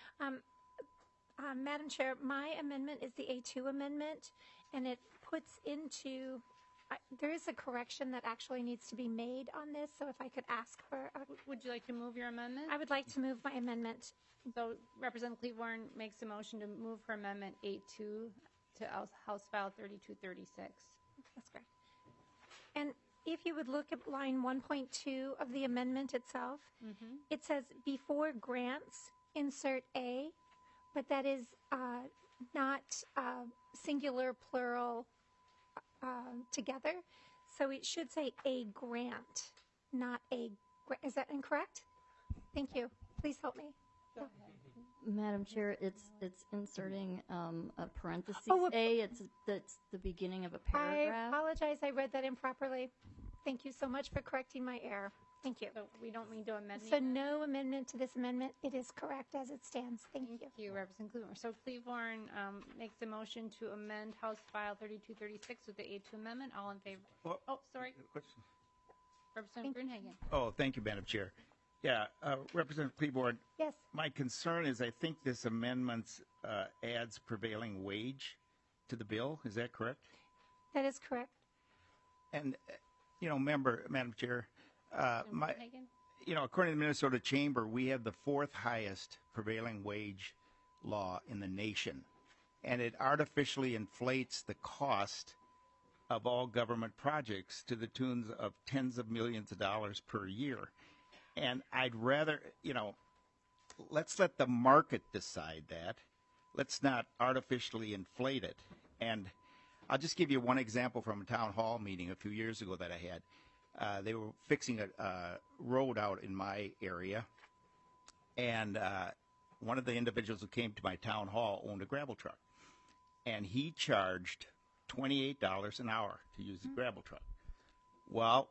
Madam Chair, my amendment is the A2 amendment, and it puts into there is a correction that actually needs to be made on this, so if I could ask for... Would you like to move your amendment? I would like to move my amendment. So Representative Cleburne makes a motion to move her amendment 8-2 to House File 3236. That's correct. And if you would look at line 1.2 of the amendment itself, it says, before grants, insert A, but that is not singular, plural, together. So it should say a grant, not a grant. Is that incorrect? Thank you. Please help me. Go ahead. Madam Chair, it's inserting a parenthesis Oh, A. That's the beginning of a paragraph. I apologize. I read that improperly. Thank you so much for correcting my error. Thank you. So we don't need to amend So no amendment to this amendment. It is correct as it stands. Thank you. Thank you, Representative Cleburne. So Cleburne makes a motion to amend House File 3236 with the A2 amendment. All in favor? Well, oh, sorry. Question. Representative Grunhagen. Oh, thank you, Madam Chair. Yeah, Representative Cleburne. Yes. My concern is I think this amendment adds prevailing wage to the bill. Is that correct? That is correct. And, Madam Chair, according to the Minnesota Chamber, we have the fourth highest prevailing wage law in the nation, and it artificially inflates the cost of all government projects to the tunes of tens of millions of dollars per year. And I'd rather, let's let the market decide that. Let's not artificially inflate it. And I'll just give you one example from a town hall meeting a few years ago that I had. They were fixing a road out in my area, and one of the individuals who came to my town hall owned a gravel truck, and he charged $28 an hour to use the gravel truck. Well,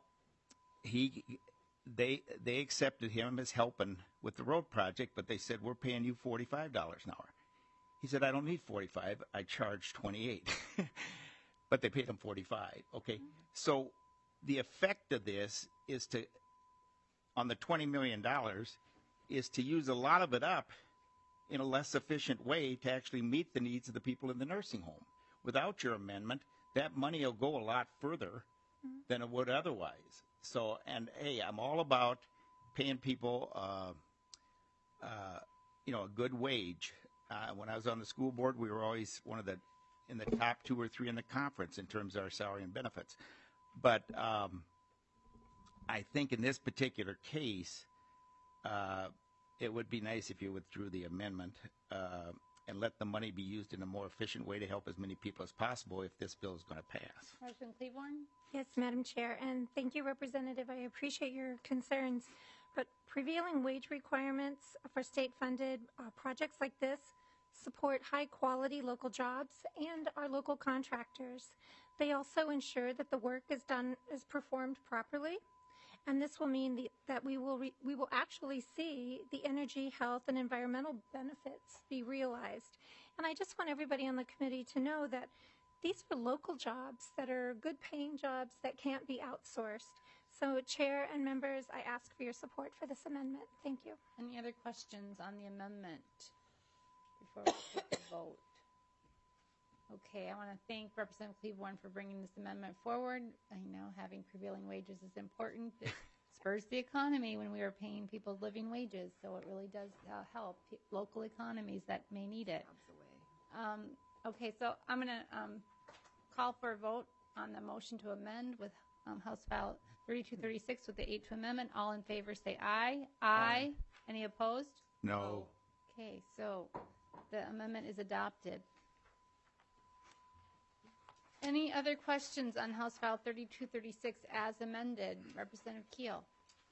they accepted him as helping with the road project, but they said, we're paying you $45 an hour. He said, I don't need 45, I charge 28. But they paid him 45. Okay, so the effect of this is on the $20 million, is to use a lot of it up in a less efficient way to actually meet the needs of the people in the nursing home. Without your amendment, that money will go a lot further than it would otherwise. So, and hey, I'm all about paying people, a good wage. When I was on the school board, we were always in the top 2 or 3 in the conference in terms of our salary and benefits. But I think in this particular case, it would be nice if you withdrew the amendment. and let the money be used in a more efficient way to help as many people as possible if this bill is going to pass. Representative Cleaborn? Yes, Madam Chair, and thank you, Representative. I appreciate your concerns, but prevailing wage requirements for state-funded projects like this support high-quality local jobs and our local contractors. They also ensure that the work is performed properly, and this will mean that we will actually see the energy, health, and environmental benefits be realized. And I just want everybody on the committee to know that these are local jobs that are good-paying jobs that can't be outsourced. So, Chair and members, I ask for your support for this amendment. Thank you. Any other questions on the amendment before we take the vote? Okay, I want to thank Representative Cleaborn for bringing this amendment forward. I know having prevailing wages is important. It spurs the economy when we are paying people living wages, so it really does help local economies that may need it. Okay, so I'm going to call for a vote on the motion to amend with House File 3236 with the 8-2 amendment. All in favor say aye. Aye. Any opposed? No. Okay, so the amendment is adopted. Any other questions on House File 3236 as amended? Representative Keel.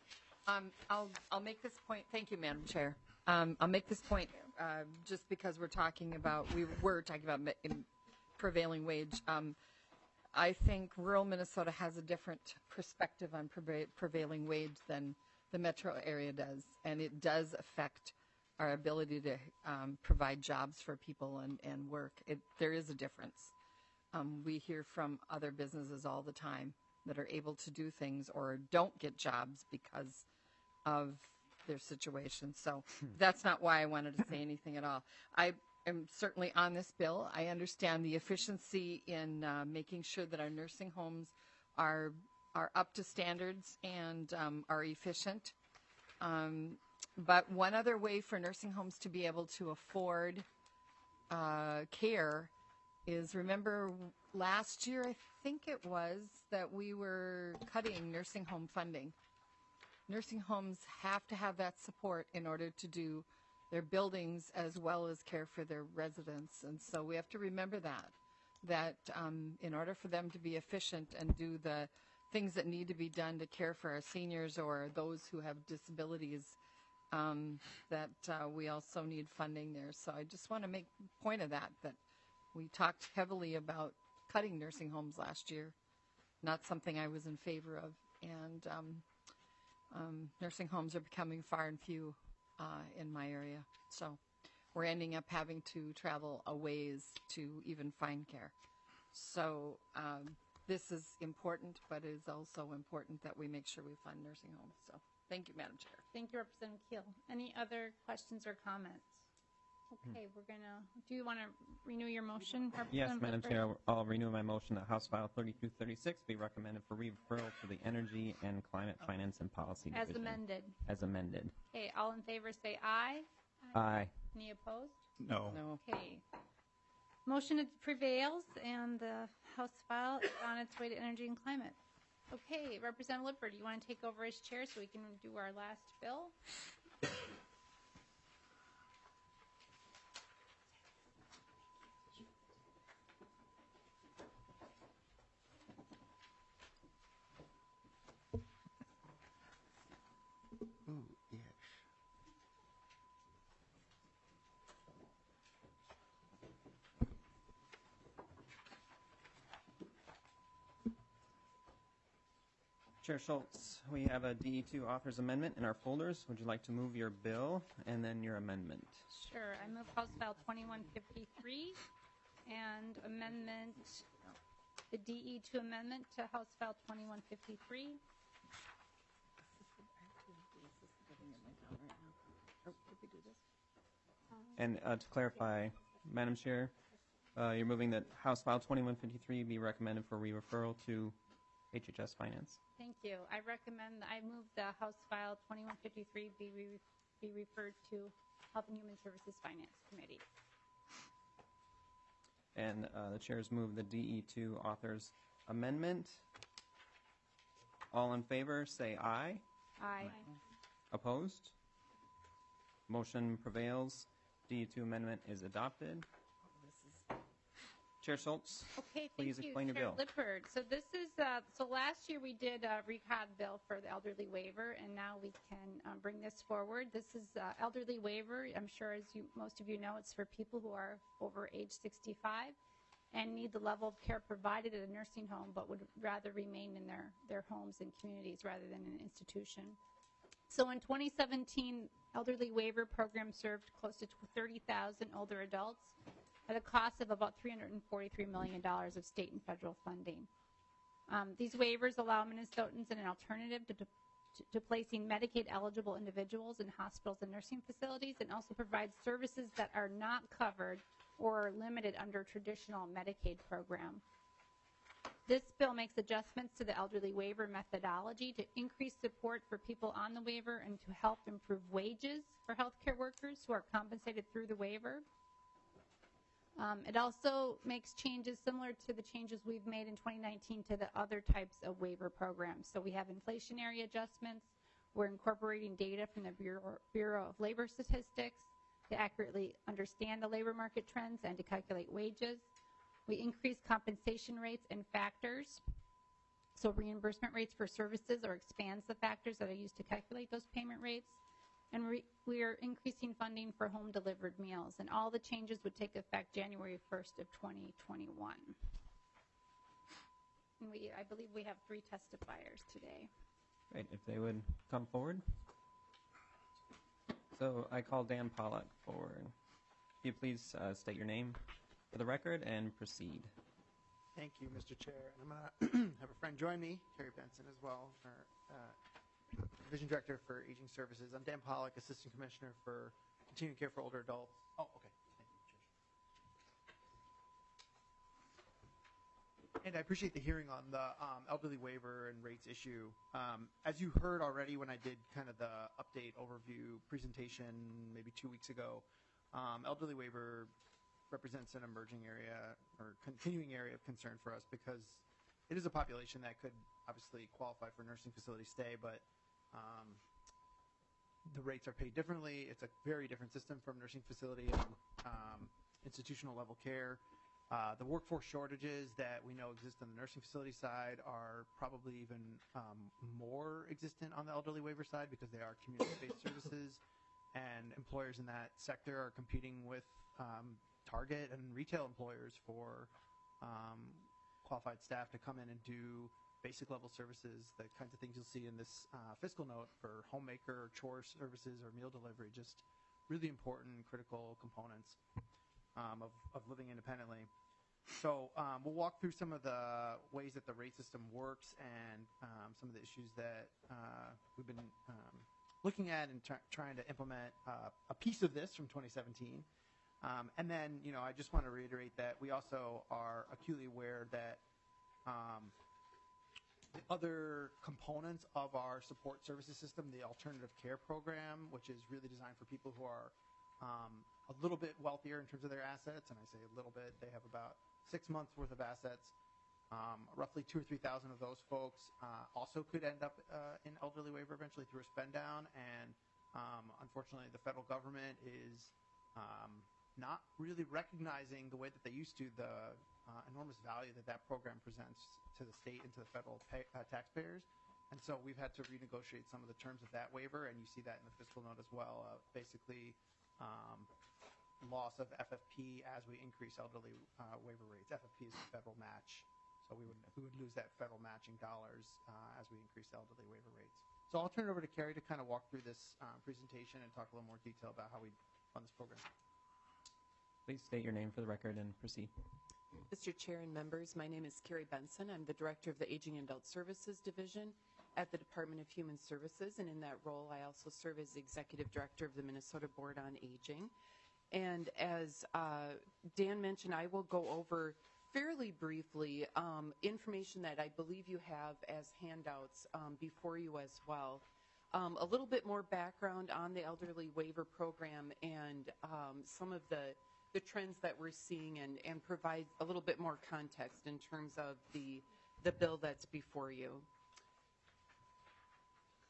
I'll make this point. Thank you, Madam Chair. I'll make this point just because we're talking about prevailing wage. I think rural Minnesota has a different perspective on prevailing wage than the metro area does, and it does affect our ability to provide jobs for people and work. There is a difference. We hear from other businesses all the time that are able to do things or don't get jobs because of their situation. So that's not why I wanted to say anything at all. I am certainly on this bill. I understand the efficiency in making sure that our nursing homes are up to standards and are efficient. But one other way for nursing homes to be able to afford care is, remember last year, I think it was, that we were cutting nursing home funding. Nursing homes have to have that support in order to do their buildings as well as care for their residents. And so we have to remember that in order for them to be efficient and do the things that need to be done to care for our seniors or those who have disabilities, that we also need funding there. So I just want to make a point of that we talked heavily about cutting nursing homes last year, not something I was in favor of. And nursing homes are becoming far and few in my area. So we're ending up having to travel a ways to even find care. So this is important, but it is also important that we make sure we fund nursing homes. So thank you, Madam Chair. Thank you, Representative Keel. Any other questions or comments? Okay, do you want to renew your motion? Yes, Madam Chair, I'll renew my motion that House File 3236 be recommended for referral to the Energy and Climate Finance and Policy Division. As amended. As amended. Okay, all in favor say aye. Aye. Any opposed? No. Okay. Motion prevails, and the House file is on its way to Energy and Climate. Okay, Representative Lippert, do you want to take over as chair so we can do our last bill? Ooh, yes. Chair Schultz, we have a DE2 author's amendment in our folders. Would you like to move your bill and then your amendment? Sure. I move House File 2153 and the DE2 amendment to House File 2153. And to clarify, Madam Chair, you're moving that House File 2153 be recommended for re-referral to HHS Finance. Thank you. I move the House File 2153 be referred to Health and Human Services Finance Committee. And the chairs move the DE2 author's amendment. All in favor, say aye. Aye. Opposed? Motion prevails. D2 amendment is adopted. Chair Schultz, Okay, please thank you, explain your Chair bill. Lippert. So this is, so last year we did a recog bill for the elderly waiver, and now we can bring this forward. This is elderly waiver. I'm sure, as most of you know, it's for people who are over age 65 and need the level of care provided at a nursing home, but would rather remain in their homes and communities rather than an institution. So in 2017, elderly waiver program served close to 30,000 older adults at a cost of about $343 million of state and federal funding. These waivers allow Minnesotans an alternative to placing Medicaid-eligible individuals in hospitals and nursing facilities, and also provide services that are not covered or limited under traditional Medicaid program. This bill makes adjustments to the elderly waiver methodology to increase support for people on the waiver and to help improve wages for healthcare workers who are compensated through the waiver. It also makes changes similar to the changes we've made in 2019 to the other types of waiver programs. So we have inflationary adjustments. We're incorporating data from the Bureau of Labor Statistics to accurately understand the labor market trends and to calculate wages. We increase compensation rates and factors. So reimbursement rates for services, or expands the factors that are used to calculate those payment rates. And we are increasing funding for home delivered meals, and all the changes would take effect January 1st of 2021. And I believe we have 3 testifiers today. Great, if they would come forward. So I call Dan Pollock forward. If you please state your name for the record and proceed. Thank you, Mr. Chair. And I'm going to have a friend join me, Terry Benson as well, our Division Director for Aging Services. I'm Dan Pollock, Assistant Commissioner for Continuing Care for Older Adults. Oh, okay. Thank you, Chair. And I appreciate the hearing on the elderly waiver and rates issue. As you heard already when I did kind of the update overview presentation maybe 2 weeks ago, elderly waiver represents an emerging area or continuing area of concern for us because it is a population that could obviously qualify for nursing facility stay, but the rates are paid differently. It's a very different system from nursing facility and institutional level care. The workforce shortages that we know exist on the nursing facility side are probably even more existent on the elderly waiver side because they are community-based services, and employers in that sector are competing with Target and retail employers for qualified staff to come in and do basic level services, the kinds of things you'll see in this fiscal note for homemaker or chore services or meal delivery, just really important, critical components of living independently. So we'll walk through some of the ways that the rate system works and some of the issues that we've been looking at and trying to implement a piece of this from 2017. And then, I just want to reiterate that we also are acutely aware that the other components of our support services system, the alternative care program, which is really designed for people who are a little bit wealthier in terms of their assets, and I say a little bit, they have about 6 months worth of assets. Roughly 2,000 or 3,000 of those folks also could end up in elderly waiver eventually through a spend down, and unfortunately the federal government is not really recognizing the way that they used to the enormous value that program presents to the state and to the federal taxpayers. And so we've had to renegotiate some of the terms of that waiver, and you see that in the fiscal note as well. Basically, loss of FFP as we increase elderly waiver rates. FFP is the federal match, so we would lose that federal matching dollars as we increase elderly waiver rates. So I'll turn it over to Carrie to kind of walk through this presentation and talk a little more detail about how we fund this program. Please state your name for the record and proceed. Mr. Chair and members, my name is Carrie Benson. I'm the Director of the Aging and Adult Services Division at the Department of Human Services, and in that role I also serve as the Executive Director of the Minnesota Board on Aging. And as Dan mentioned, I will go over fairly briefly information that I believe you have as handouts before you as well. A little bit more background on the elderly waiver program and some of the trends that we're seeing, and provide a little bit more context in terms of the bill that's before you.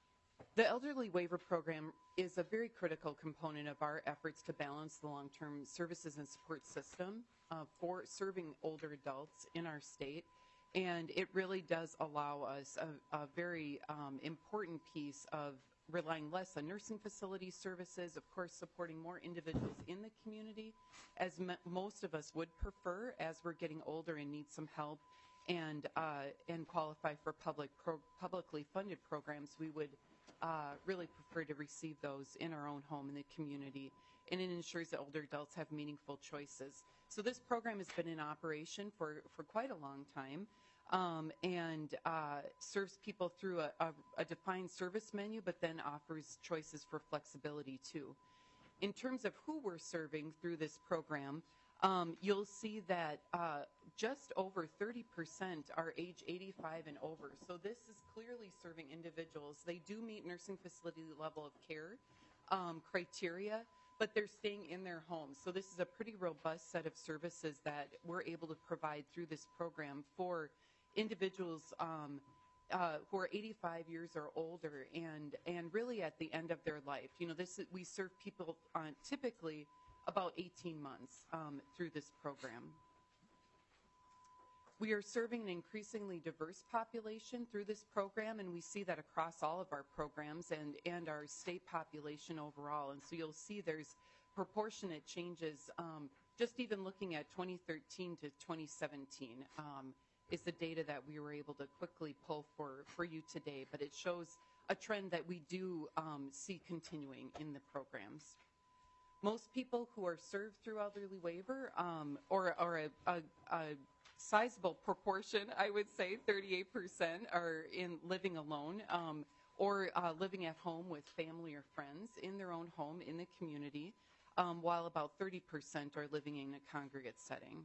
The Elderly Waiver Program is a very critical component of our efforts to balance the long-term services and support system for serving older adults in our state. And it really does allow us a very important piece of relying less on nursing facility services, of course, supporting more individuals in the community, as most of us would prefer as we're getting older and need some help and qualify for publicly funded programs. We would really prefer to receive those in our own home in the community, and it ensures that older adults have meaningful choices. So this program has been in operation for quite a long time, and serves people through a defined service menu, but then offers choices for flexibility too. In terms of who we're serving through this program, you'll see that just over 30% are age 85 and over. So this is clearly serving individuals. They do meet nursing facility level of care criteria, but they're staying in their homes. So this is a pretty robust set of services that we're able to provide through this program for individuals who are 85 years or older and really at the end of their life. You know, we serve people typically about 18 months through this program. We are serving an increasingly diverse population through this program, and we see that across all of our programs and our state population overall. And so you'll see there's proportionate changes. Just even looking at 2013 to 2017 is the data that we were able to quickly pull for you today, but it shows a trend that we do see continuing in the programs. Most people who are served through Elderly Waiver, or a sizable proportion, I would say, 38%, are living alone or living at home with family or friends in their own home in the community, while about 30% are living in a congregate setting.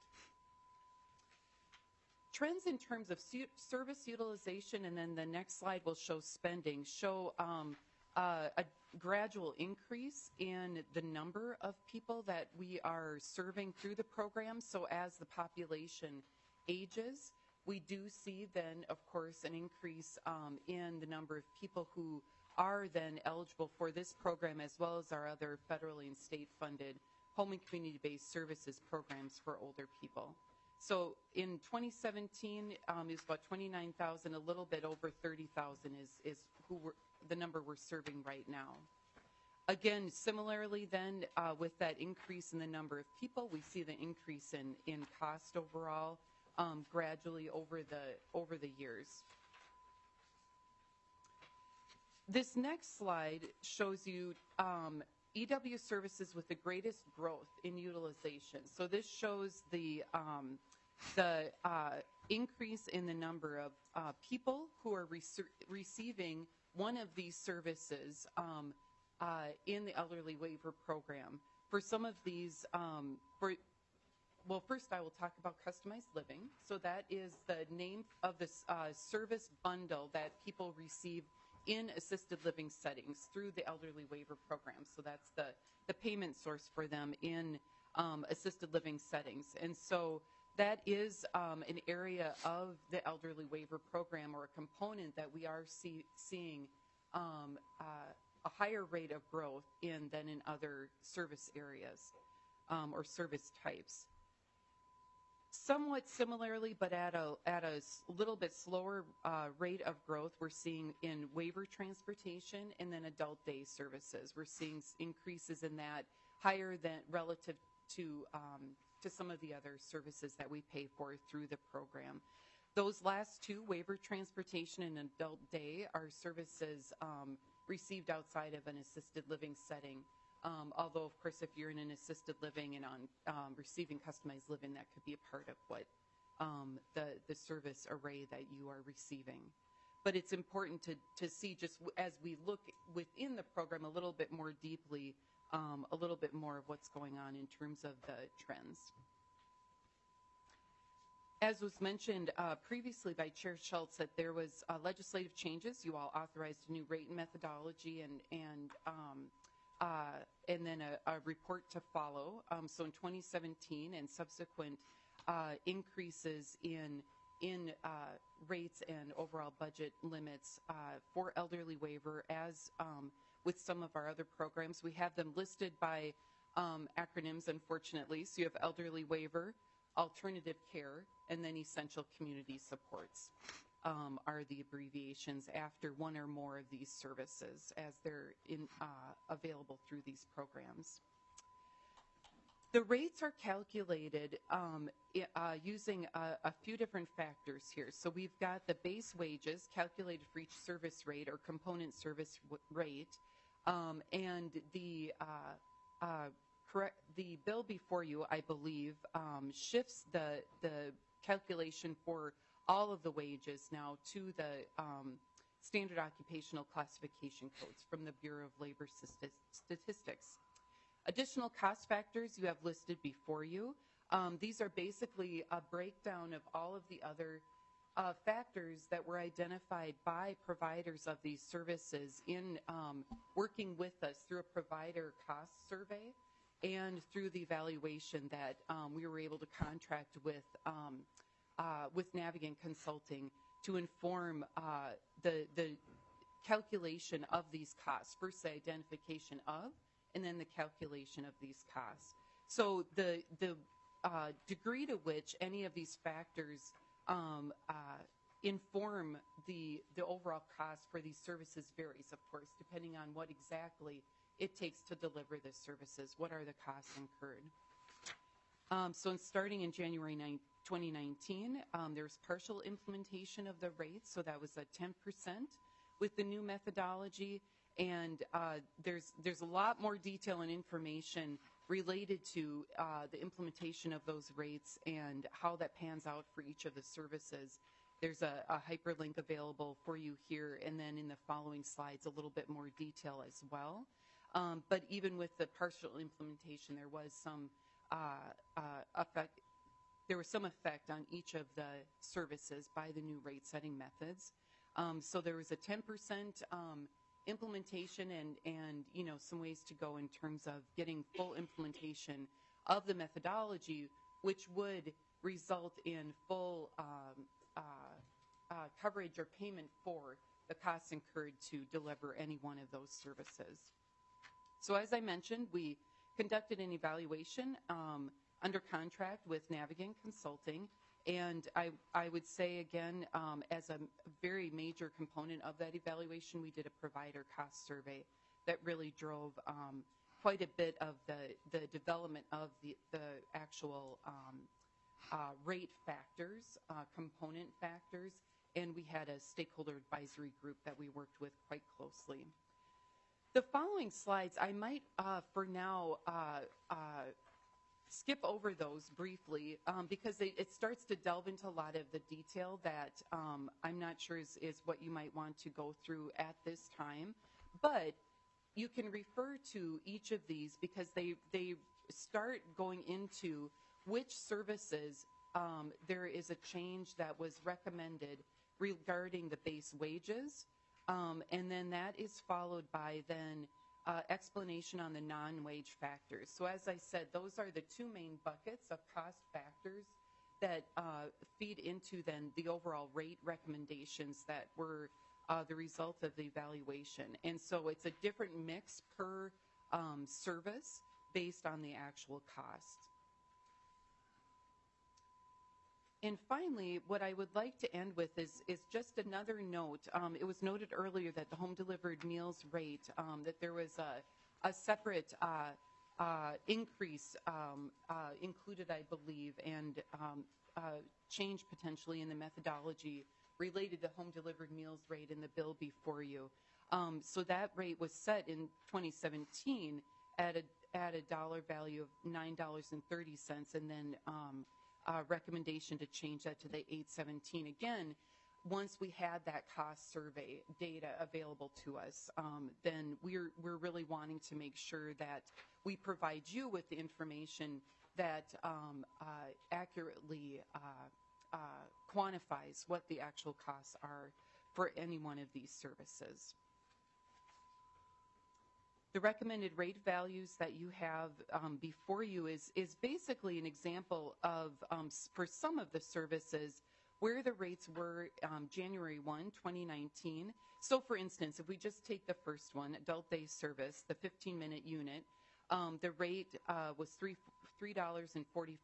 Trends in terms of service utilization, and then the next slide will show spending, show a gradual increase in the number of people that we are serving through the program. So as the population ages, we do see then, of course, an increase in the number of people who are then eligible for this program, as well as our other federally and state-funded home and community-based services programs for older people. So in 2017, is about 29,000, a little bit over 30,000 is the number we're serving right now. Again, similarly then, with that increase in the number of people, we see the increase in cost overall gradually over the years. This next slide shows you EW services with the greatest growth in utilization. So this shows the increase in the number of people who are receiving one of these services in the Elderly Waiver Program. For some of these, well, first I will talk about customized living. So that is the name of the service bundle that people receive in assisted living settings through the Elderly Waiver Program. So that's the payment source for them in assisted living settings. And so that is an area of the Elderly Waiver Program, or a component that we are seeing a higher rate of growth than in other service areas or service types. Somewhat similarly, but at a little bit slower rate of growth, we're seeing in waiver transportation and then adult day services. We're seeing increases in that higher than relative to some of the other services that we pay for through the program. Those last two, waiver transportation and adult day, are services received outside of an assisted living setting. Although, of course, if you're in an assisted living and on receiving customized living, that could be a part of what the service array that you are receiving. But it's important to see, just as we look within the program a little bit more deeply, a little bit more of what's going on in terms of the trends. As was mentioned previously by Chair Schultz, that there was legislative changes. You all authorized a new rate methodology and then a report to follow. So in 2017 and subsequent increases in rates and overall budget limits for elderly waiver as with some of our other programs. We have them listed by acronyms, unfortunately. So you have elderly waiver, alternative care, and then essential community supports are the abbreviations after one or more of these services as they're available through these programs. The rates are calculated using a few different factors here. So we've got the base wages calculated for each service rate or component service rate, and the bill before you, I believe, shifts the calculation for all of the wages now to the standard occupational classification codes from the Bureau of Labor Statistics. Additional cost factors you have listed before you. These are basically a breakdown of all of the other factors that were identified by providers of these services in working with us through a provider cost survey and through the evaluation that we were able to contract with Navigant Consulting to inform the calculation of these costs. First, the identification of, and then the calculation of these costs. So the degree to which any of these factors inform the overall cost for these services varies, of course, depending on what exactly it takes to deliver the services. What are the costs incurred? So starting in January 2019, there's partial implementation of the rates, so that was a 10% with the new methodology. And there's a lot more detail and information related to the implementation of those rates and how that pans out for each of the services. There's a hyperlink available for you here, and then in the following slides, a little bit more detail as well. But even with the partial implementation, there was some effect. There was some effect on each of the services by the new rate setting methods. So there was a 10% implementation and some ways to go in terms of getting full implementation of the methodology, which would result in full coverage or payment for the costs incurred to deliver any one of those services. So as I mentioned, we conducted an evaluation under contract with Navigant Consulting. And I would say, again, as a very major component of that evaluation, we did a provider cost survey that really drove quite a bit of the development of the actual rate factors, component factors, and we had a stakeholder advisory group that we worked with quite closely. The following slides, I might, for now, skip over those briefly because it starts to delve into a lot of the detail that I'm not sure is what you might want to go through at this time. But you can refer to each of these because they start going into which services there is a change that was recommended regarding the base wages. And then that is followed by then explanation on the non-wage factors. So as I said, those are the two main buckets of cost factors that feed into then the overall rate recommendations that were the result of the evaluation. And so it's a different mix per service based on the actual cost. And finally, what I would like to end with is just another note. It was noted earlier that the home delivered meals rate, that there was a separate increase included, I believe, and change potentially in the methodology related to home delivered meals rate in the bill before you. So that rate was set in 2017 at a dollar value of $9.30, and then recommendation to change that to the $8.17 again. Once we had that cost survey data available to us, then we're really wanting to make sure that we provide you with the information that accurately quantifies what the actual costs are for any one of these services. The recommended rate values that you have before you is basically an example of, for some of the services, where the rates were January 1, 2019. So, for instance, if we just take the first one, adult day service, the 15-minute unit, the rate was $3.45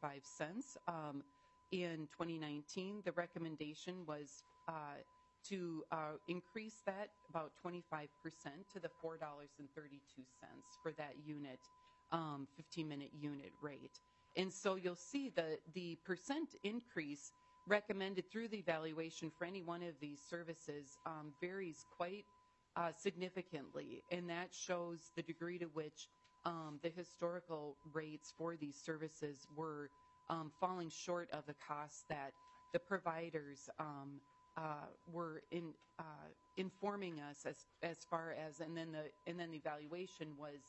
in 2019. The recommendation was to increase that about 25% to the $4.32 for that unit, 15-minute unit rate. And so you'll see the percent increase recommended through the evaluation for any one of these services varies quite significantly, and that shows the degree to which the historical rates for these services were falling short of the costs that the providers were informing us as far as, and then the evaluation was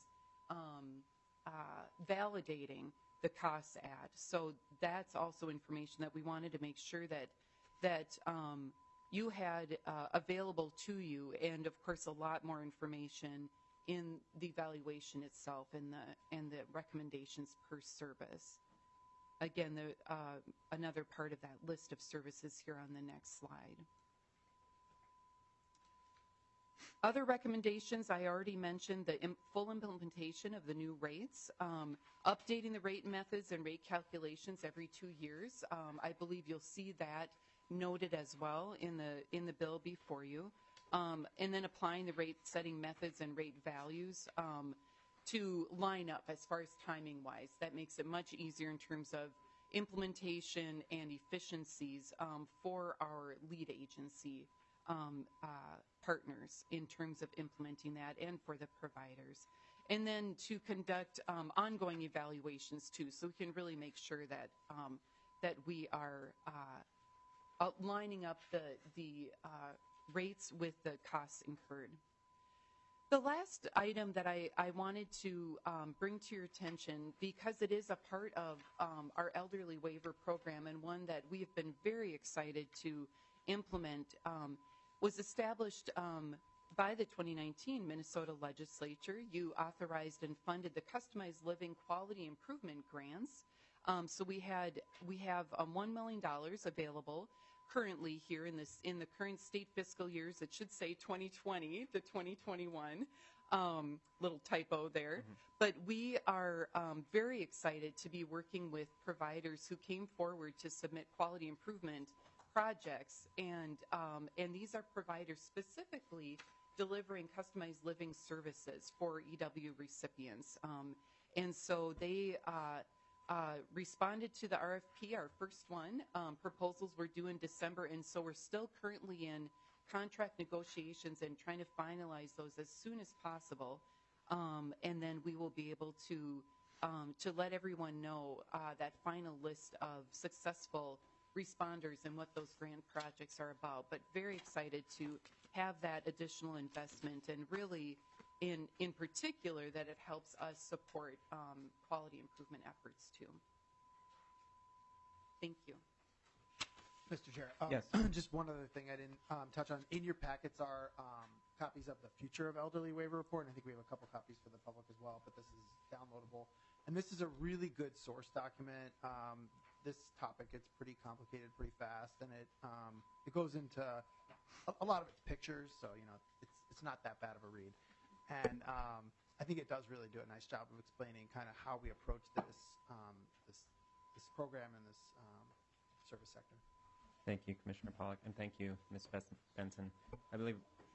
validating the costs at. So that's also information that we wanted to make sure that you had available to you, and of course a lot more information in the evaluation itself and the recommendations per service. Again, another part of that list of services here on the next slide. Other recommendations, I already mentioned the full implementation of the new rates, updating the rate methods and rate calculations every 2 years. I believe you'll see that noted as well in the bill before you. And then applying the rate setting methods and rate values to line up as far as timing wise. That makes it much easier in terms of implementation and efficiencies for our lead agency partners in terms of implementing that, and for the providers. And then to conduct ongoing evaluations too, so we can really make sure that that we are lining up the rates with the costs incurred. The last item that I wanted to bring to your attention, because it is a part of our elderly waiver program and one that we have been very excited to implement, was established by the 2019 Minnesota legislature. You authorized and funded the Customized Living Quality Improvement Grants. So we have $1 million available currently here in the current state fiscal years. It should say 2020 to 2021. Little typo there. But we are very excited to be working with providers who came forward to submit quality improvement projects, and these are providers specifically delivering customized living services for EW recipients. And so they responded to the RFP, our first one. Proposals were due in December, and so we're still currently in contract negotiations and trying to finalize those as soon as possible. And then we will be able to let everyone know that final list of successful responders and what those grant projects are about. But very excited to have that additional investment, and really in particular that it helps us support quality improvement efforts too. Thank you. Mr. Chair, yes. Just one other thing I didn't touch on. In your packets are copies of the Future of Elderly Waiver Report, and I think we have a couple copies for the public as well, but this is downloadable. And this is a really good source document. This topic gets pretty complicated pretty fast, and it goes into a lot of its pictures, so it's not that bad of a read. And I think it does really do a nice job of explaining kind of how we approach this program and this service sector. Thank you, Commissioner Pollack, and thank you, Ms. Benson. I believe,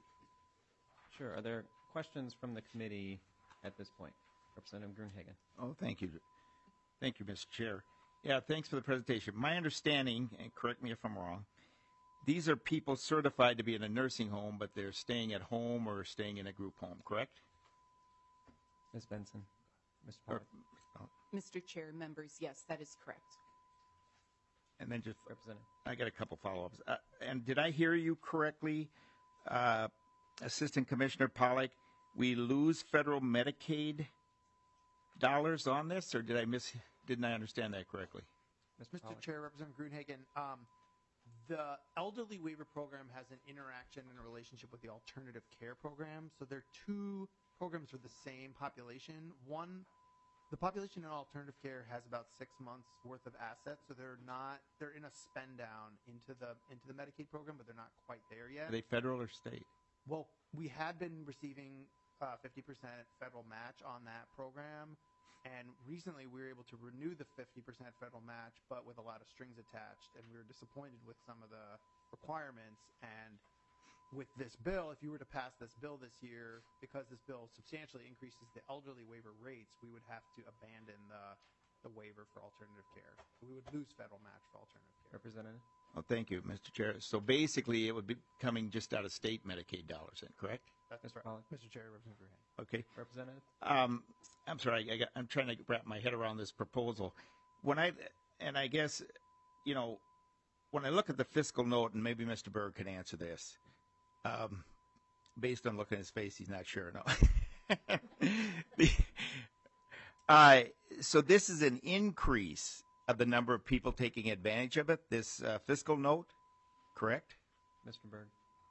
sure, are there questions from the committee at this point? Representative Gruenhagen. Oh, thank you. Thank you, Mr. Chair. Yeah, thanks for the presentation. My understanding, and correct me if I'm wrong, these are people certified to be in a nursing home, but they're staying at home or staying in a group home, correct? Ms. Benson. Mr. Pollack. Mr. Chair, members, yes, that is correct. And then just, Representative. I got a couple follow-ups. And did I hear you correctly, Assistant Commissioner Pollack, we lose federal Medicaid dollars on this, or didn't I understand that correctly? Mr. Chair, Representative Gruenhagen, the Elderly Waiver Program has an interaction and a relationship with the Alternative Care Program. So they're two programs for the same population. One The population in alternative care has about 6 months worth of assets, so they're in a spend down into the Medicaid program, but they're not quite there yet. Are they federal or state? Well, we had been receiving 50% federal match on that program, and recently we were able to renew the 50% federal match, but with a lot of strings attached, and we were disappointed with some of the requirements. And with this bill, if you were to pass this bill this year, because this bill substantially increases the elderly waiver rates, we would have to abandon the waiver for alternative care. We would lose federal match for alternative care. Representative? Oh, thank you, Mr. Chair. So basically, it would be coming just out of state Medicaid dollars, then, correct? That's right. Mr. Chair, Representative Verhey. Okay. Representative? I'm sorry. I'm trying to wrap my head around this proposal. When I guess, when I look at the fiscal note, and maybe Mr. Berg can answer this, based on looking at his face, he's not sure. No. So this is an increase of the number of people taking advantage of it, this fiscal note, correct? Mr. Berg.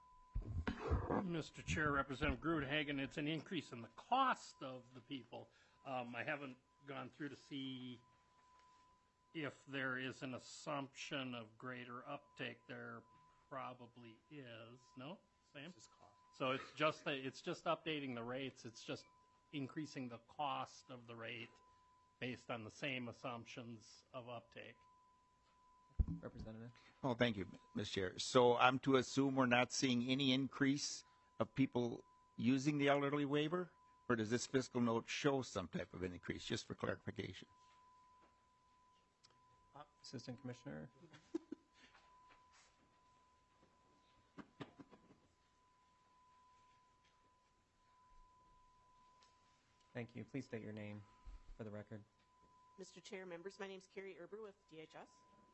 Mr. Chair, Representative Grudhagen, it's an increase in the cost of the people. I haven't gone through to see if there is an assumption of greater uptake. There probably is. No? Same? So it's just updating the rates. It's just increasing the cost of the rate based on the same assumptions of uptake. Representative? Oh, thank you, Mr. Chair. So I'm to assume we're not seeing any increase of people using the elderly waiver? Or does this fiscal note show some type of an increase, just for clarification? Assistant Commissioner? Thank you. Please state your name for the record. Mr. Chair, members, my name is Carrie Erber with DHS.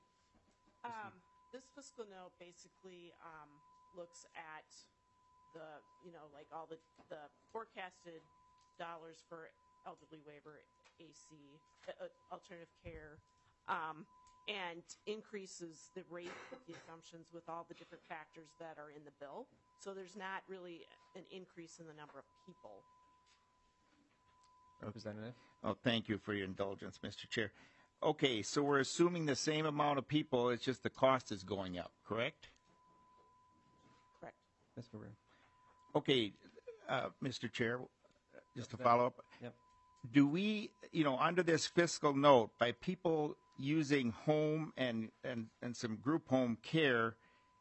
This fiscal note basically looks at all the forecasted dollars for elderly waiver, AC, alternative care, and increases the rate of the assumptions with all the different factors that are in the bill. So there's not really an increase in the number of people. Representative? Oh, thank you for your indulgence, Mr. Chair. Okay, so we're assuming the same amount of people, it's just the cost is going up, correct? Correct. Mr. Berg. Okay, Mr. Chair, just to follow up. Yep. Do we, under this fiscal note, by people using home and some group home care,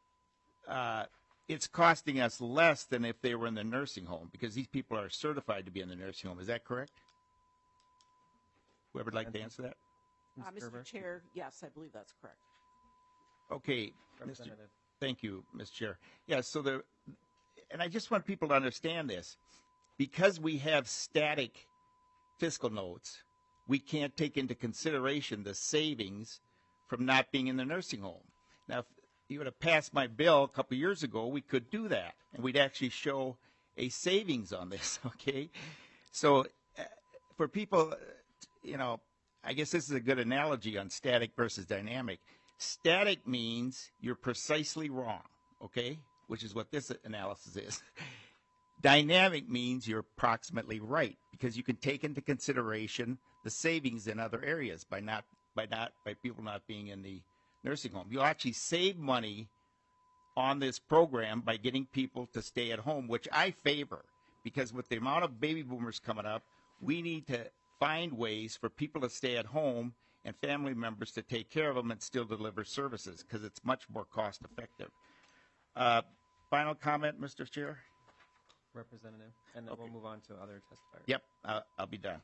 it's costing us less than if they were in the nursing home, because these people are certified to be in the nursing home. Is that correct? Whoever would like to answer that? Mr. Chair, yes, I believe that's correct. Okay, Representative. Thank you, Mr. Chair. Yeah, and I just want people to understand this. Because we have static fiscal notes, we can't take into consideration the savings from not being in the nursing home. Now, if you would have passed my bill a couple of years ago, we could do that, and we'd actually show a savings on this, okay? So for people, I guess this is a good analogy on static versus dynamic. Static means you're precisely wrong, okay, which is what this analysis is. Dynamic means you're approximately right, because you can take into consideration the savings in other areas by people not being in the nursing home. You'll actually save money on this program by getting people to stay at home, which I favor, because with the amount of baby boomers coming up, we need to find ways for people to stay at home and family members to take care of them and still deliver services, because it's much more cost effective. Final comment, Mr. Chair? Representative, and then we'll move on to other testifiers. Yep, I'll be done.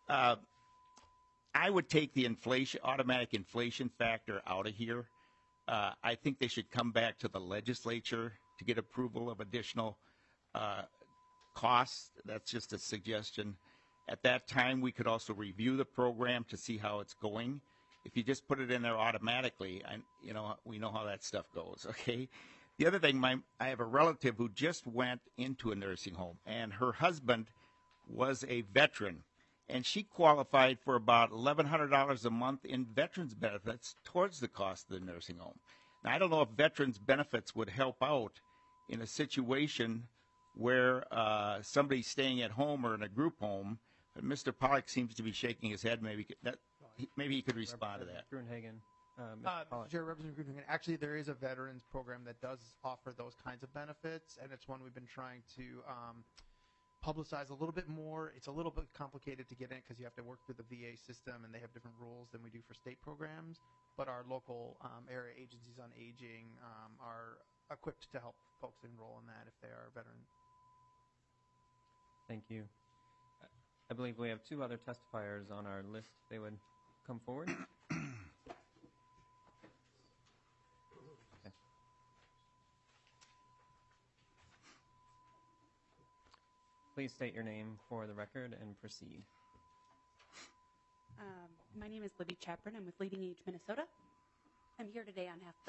I would take the automatic inflation factor out of here. I think they should come back to the legislature to get approval of additional costs. That's just a suggestion. At that time, we could also review the program to see how it's going. If you just put it in there automatically, we know how that stuff goes, okay? The other thing, I have a relative who just went into a nursing home, and her husband was a veteran, and she qualified for about $1,100 a month in veterans benefits towards the cost of the nursing home. Now, I don't know if veterans benefits would help out in a situation where somebody's staying at home or in a group home Mr. Pollack seems to be shaking his head. Maybe he could respond to that. Grunhagen. Mr. Pollack. Chair, Representative Grunhagen, actually there is a veterans program that does offer those kinds of benefits, and it's one we've been trying to publicize a little bit more. It's a little bit complicated to get in because you have to work through the VA system, and they have different rules than we do for state programs. But our local area agencies on aging are equipped to help folks enroll in that if they are a veteran. Thank you. I believe we have two other testifiers on our list. They would come forward. Okay. Please state your name for the record and proceed. My name is Libby Chapman. I'm with Leading Age Minnesota. I'm here today on behalf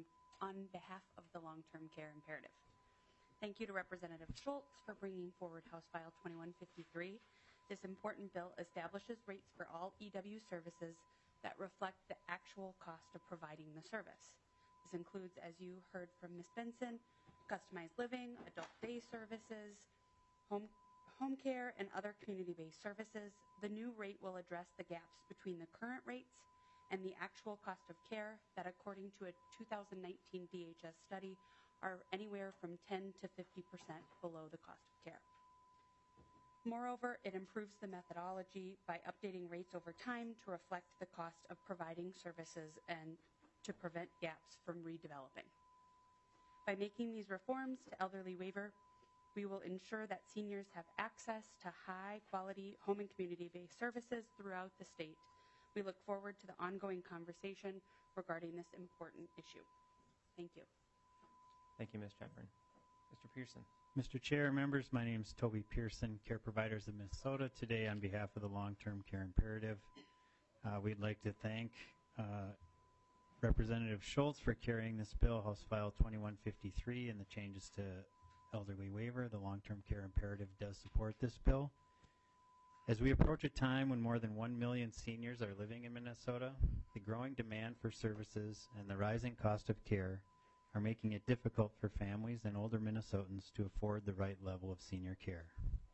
of the long-term care imperative. Thank you to Representative Schultz for bringing forward House File 2153. This important bill establishes rates for all EW services that reflect the actual cost of providing the service. This includes, as you heard from Ms. Benson, customized living, adult day services, home care, and other community-based services. The new rate will address the gaps between the current rates and the actual cost of care that, according to a 2019 DHS study, are anywhere from 10 to 50% below the cost of care. Moreover, it improves the methodology by updating rates over time to reflect the cost of providing services and to prevent gaps from redeveloping. By making these reforms to elderly waiver, we will ensure that seniors have access to high-quality home and community-based services throughout the state. We look forward to the ongoing conversation regarding this important issue. Thank you. Thank you, Ms. Chapman. Mr. Pearson. Mr. Chair, members, my name is Toby Pearson, Care Providers of Minnesota. Today, on behalf of the Long-Term Care Imperative, we'd like to thank Representative Schultz for carrying this bill, House File 2153, and the changes to elderly waiver. The Long-Term Care Imperative does support this bill. As we approach a time when more than 1 million seniors are living in Minnesota, the growing demand for services and the rising cost of care are making it difficult for families and older Minnesotans to afford the right level of senior care.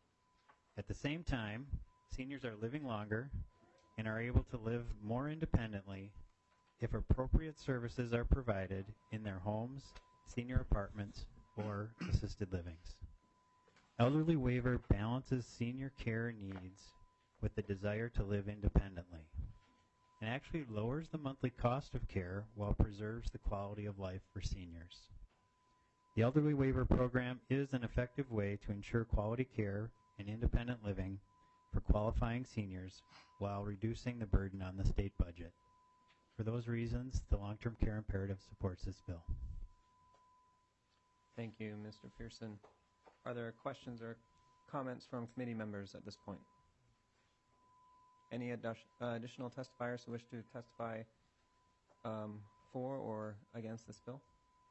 At the same time, seniors are living longer and are able to live more independently if appropriate services are provided in their homes, senior apartments, or assisted livings. Elderly waiver balances senior care needs with the desire to live independently and actually lowers the monthly cost of care while preserves the quality of life for seniors. The Elderly Waiver Program is an effective way to ensure quality care and independent living for qualifying seniors while reducing the burden on the state budget. For those reasons, the Long-Term Care Imperative supports this bill. Thank you, Mr. Pearson. Are there questions or comments from committee members at this point? Any additional testifiers who wish to testify for or against this bill?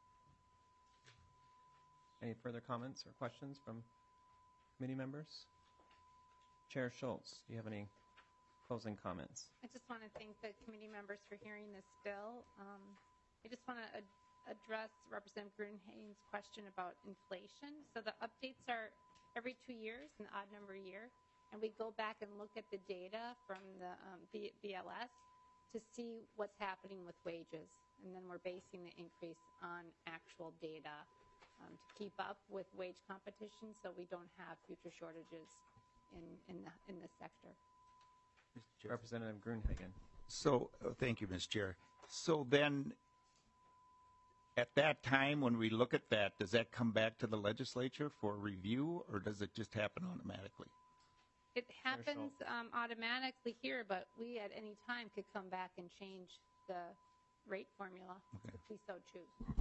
Any further comments or questions from committee members? Chair Schultz, do you have any closing comments? I just want to thank the committee members for hearing this bill. I just want to address Representative Grunhagen's question about inflation. So the updates are every 2 years, an odd number a year, and we go back and look at the data from the BLS to see what's happening with wages, and then we're basing the increase on actual data to keep up with wage competition so we don't have future shortages in the sector. Representative Grunhagen. So, thank you, Ms. Chair. So then, at that time, when we look at that, does that come back to the legislature for review, or does it just happen automatically? It happens automatically here, but we at any time could come back and change the rate formula if we so choose.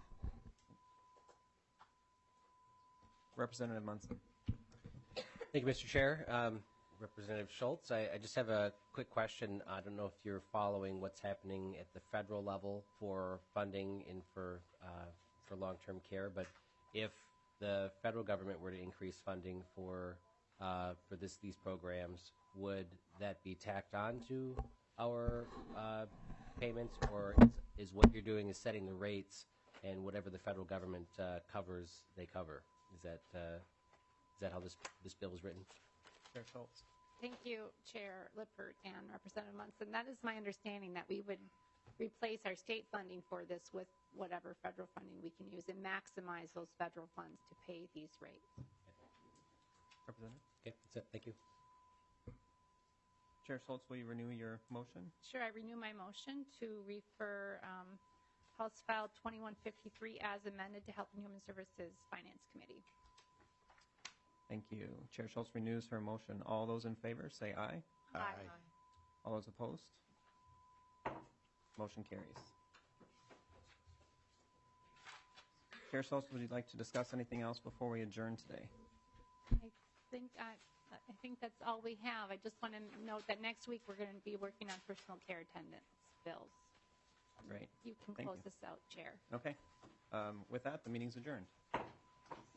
Representative Munson. Thank you, Mr. Chair. Representative Schultz, I just have a quick question. I don't know if you're following what's happening at the federal level for funding and for long-term care, but if the federal government were to increase funding for these programs, would that be tacked on to our payments, or is what you're doing is setting the rates, and whatever the federal government covers, they cover? Is that how this bill is written? Chair Schultz. Thank you, Chair Lippert and Representative Munson. That is my understanding, that we would replace our state funding for this with whatever federal funding we can use and maximize those federal funds to pay these rates. Representative? Okay, that's it. Thank you. Chair Schultz, will you renew your motion? Sure, I renew my motion to refer House File 2153 as amended to Health and Human Services Finance Committee. Thank you. Chair Schultz renews her motion. All those in favor say aye. Aye. All those opposed? Motion carries. Chair Schultz, would you like to discuss anything else before we adjourn today? I think that's all we have. I just want to note that next week we're going to be working on personal care attendance bills. Great. You can Thank close you. this out, Chair. Okay. With that, the meeting's adjourned.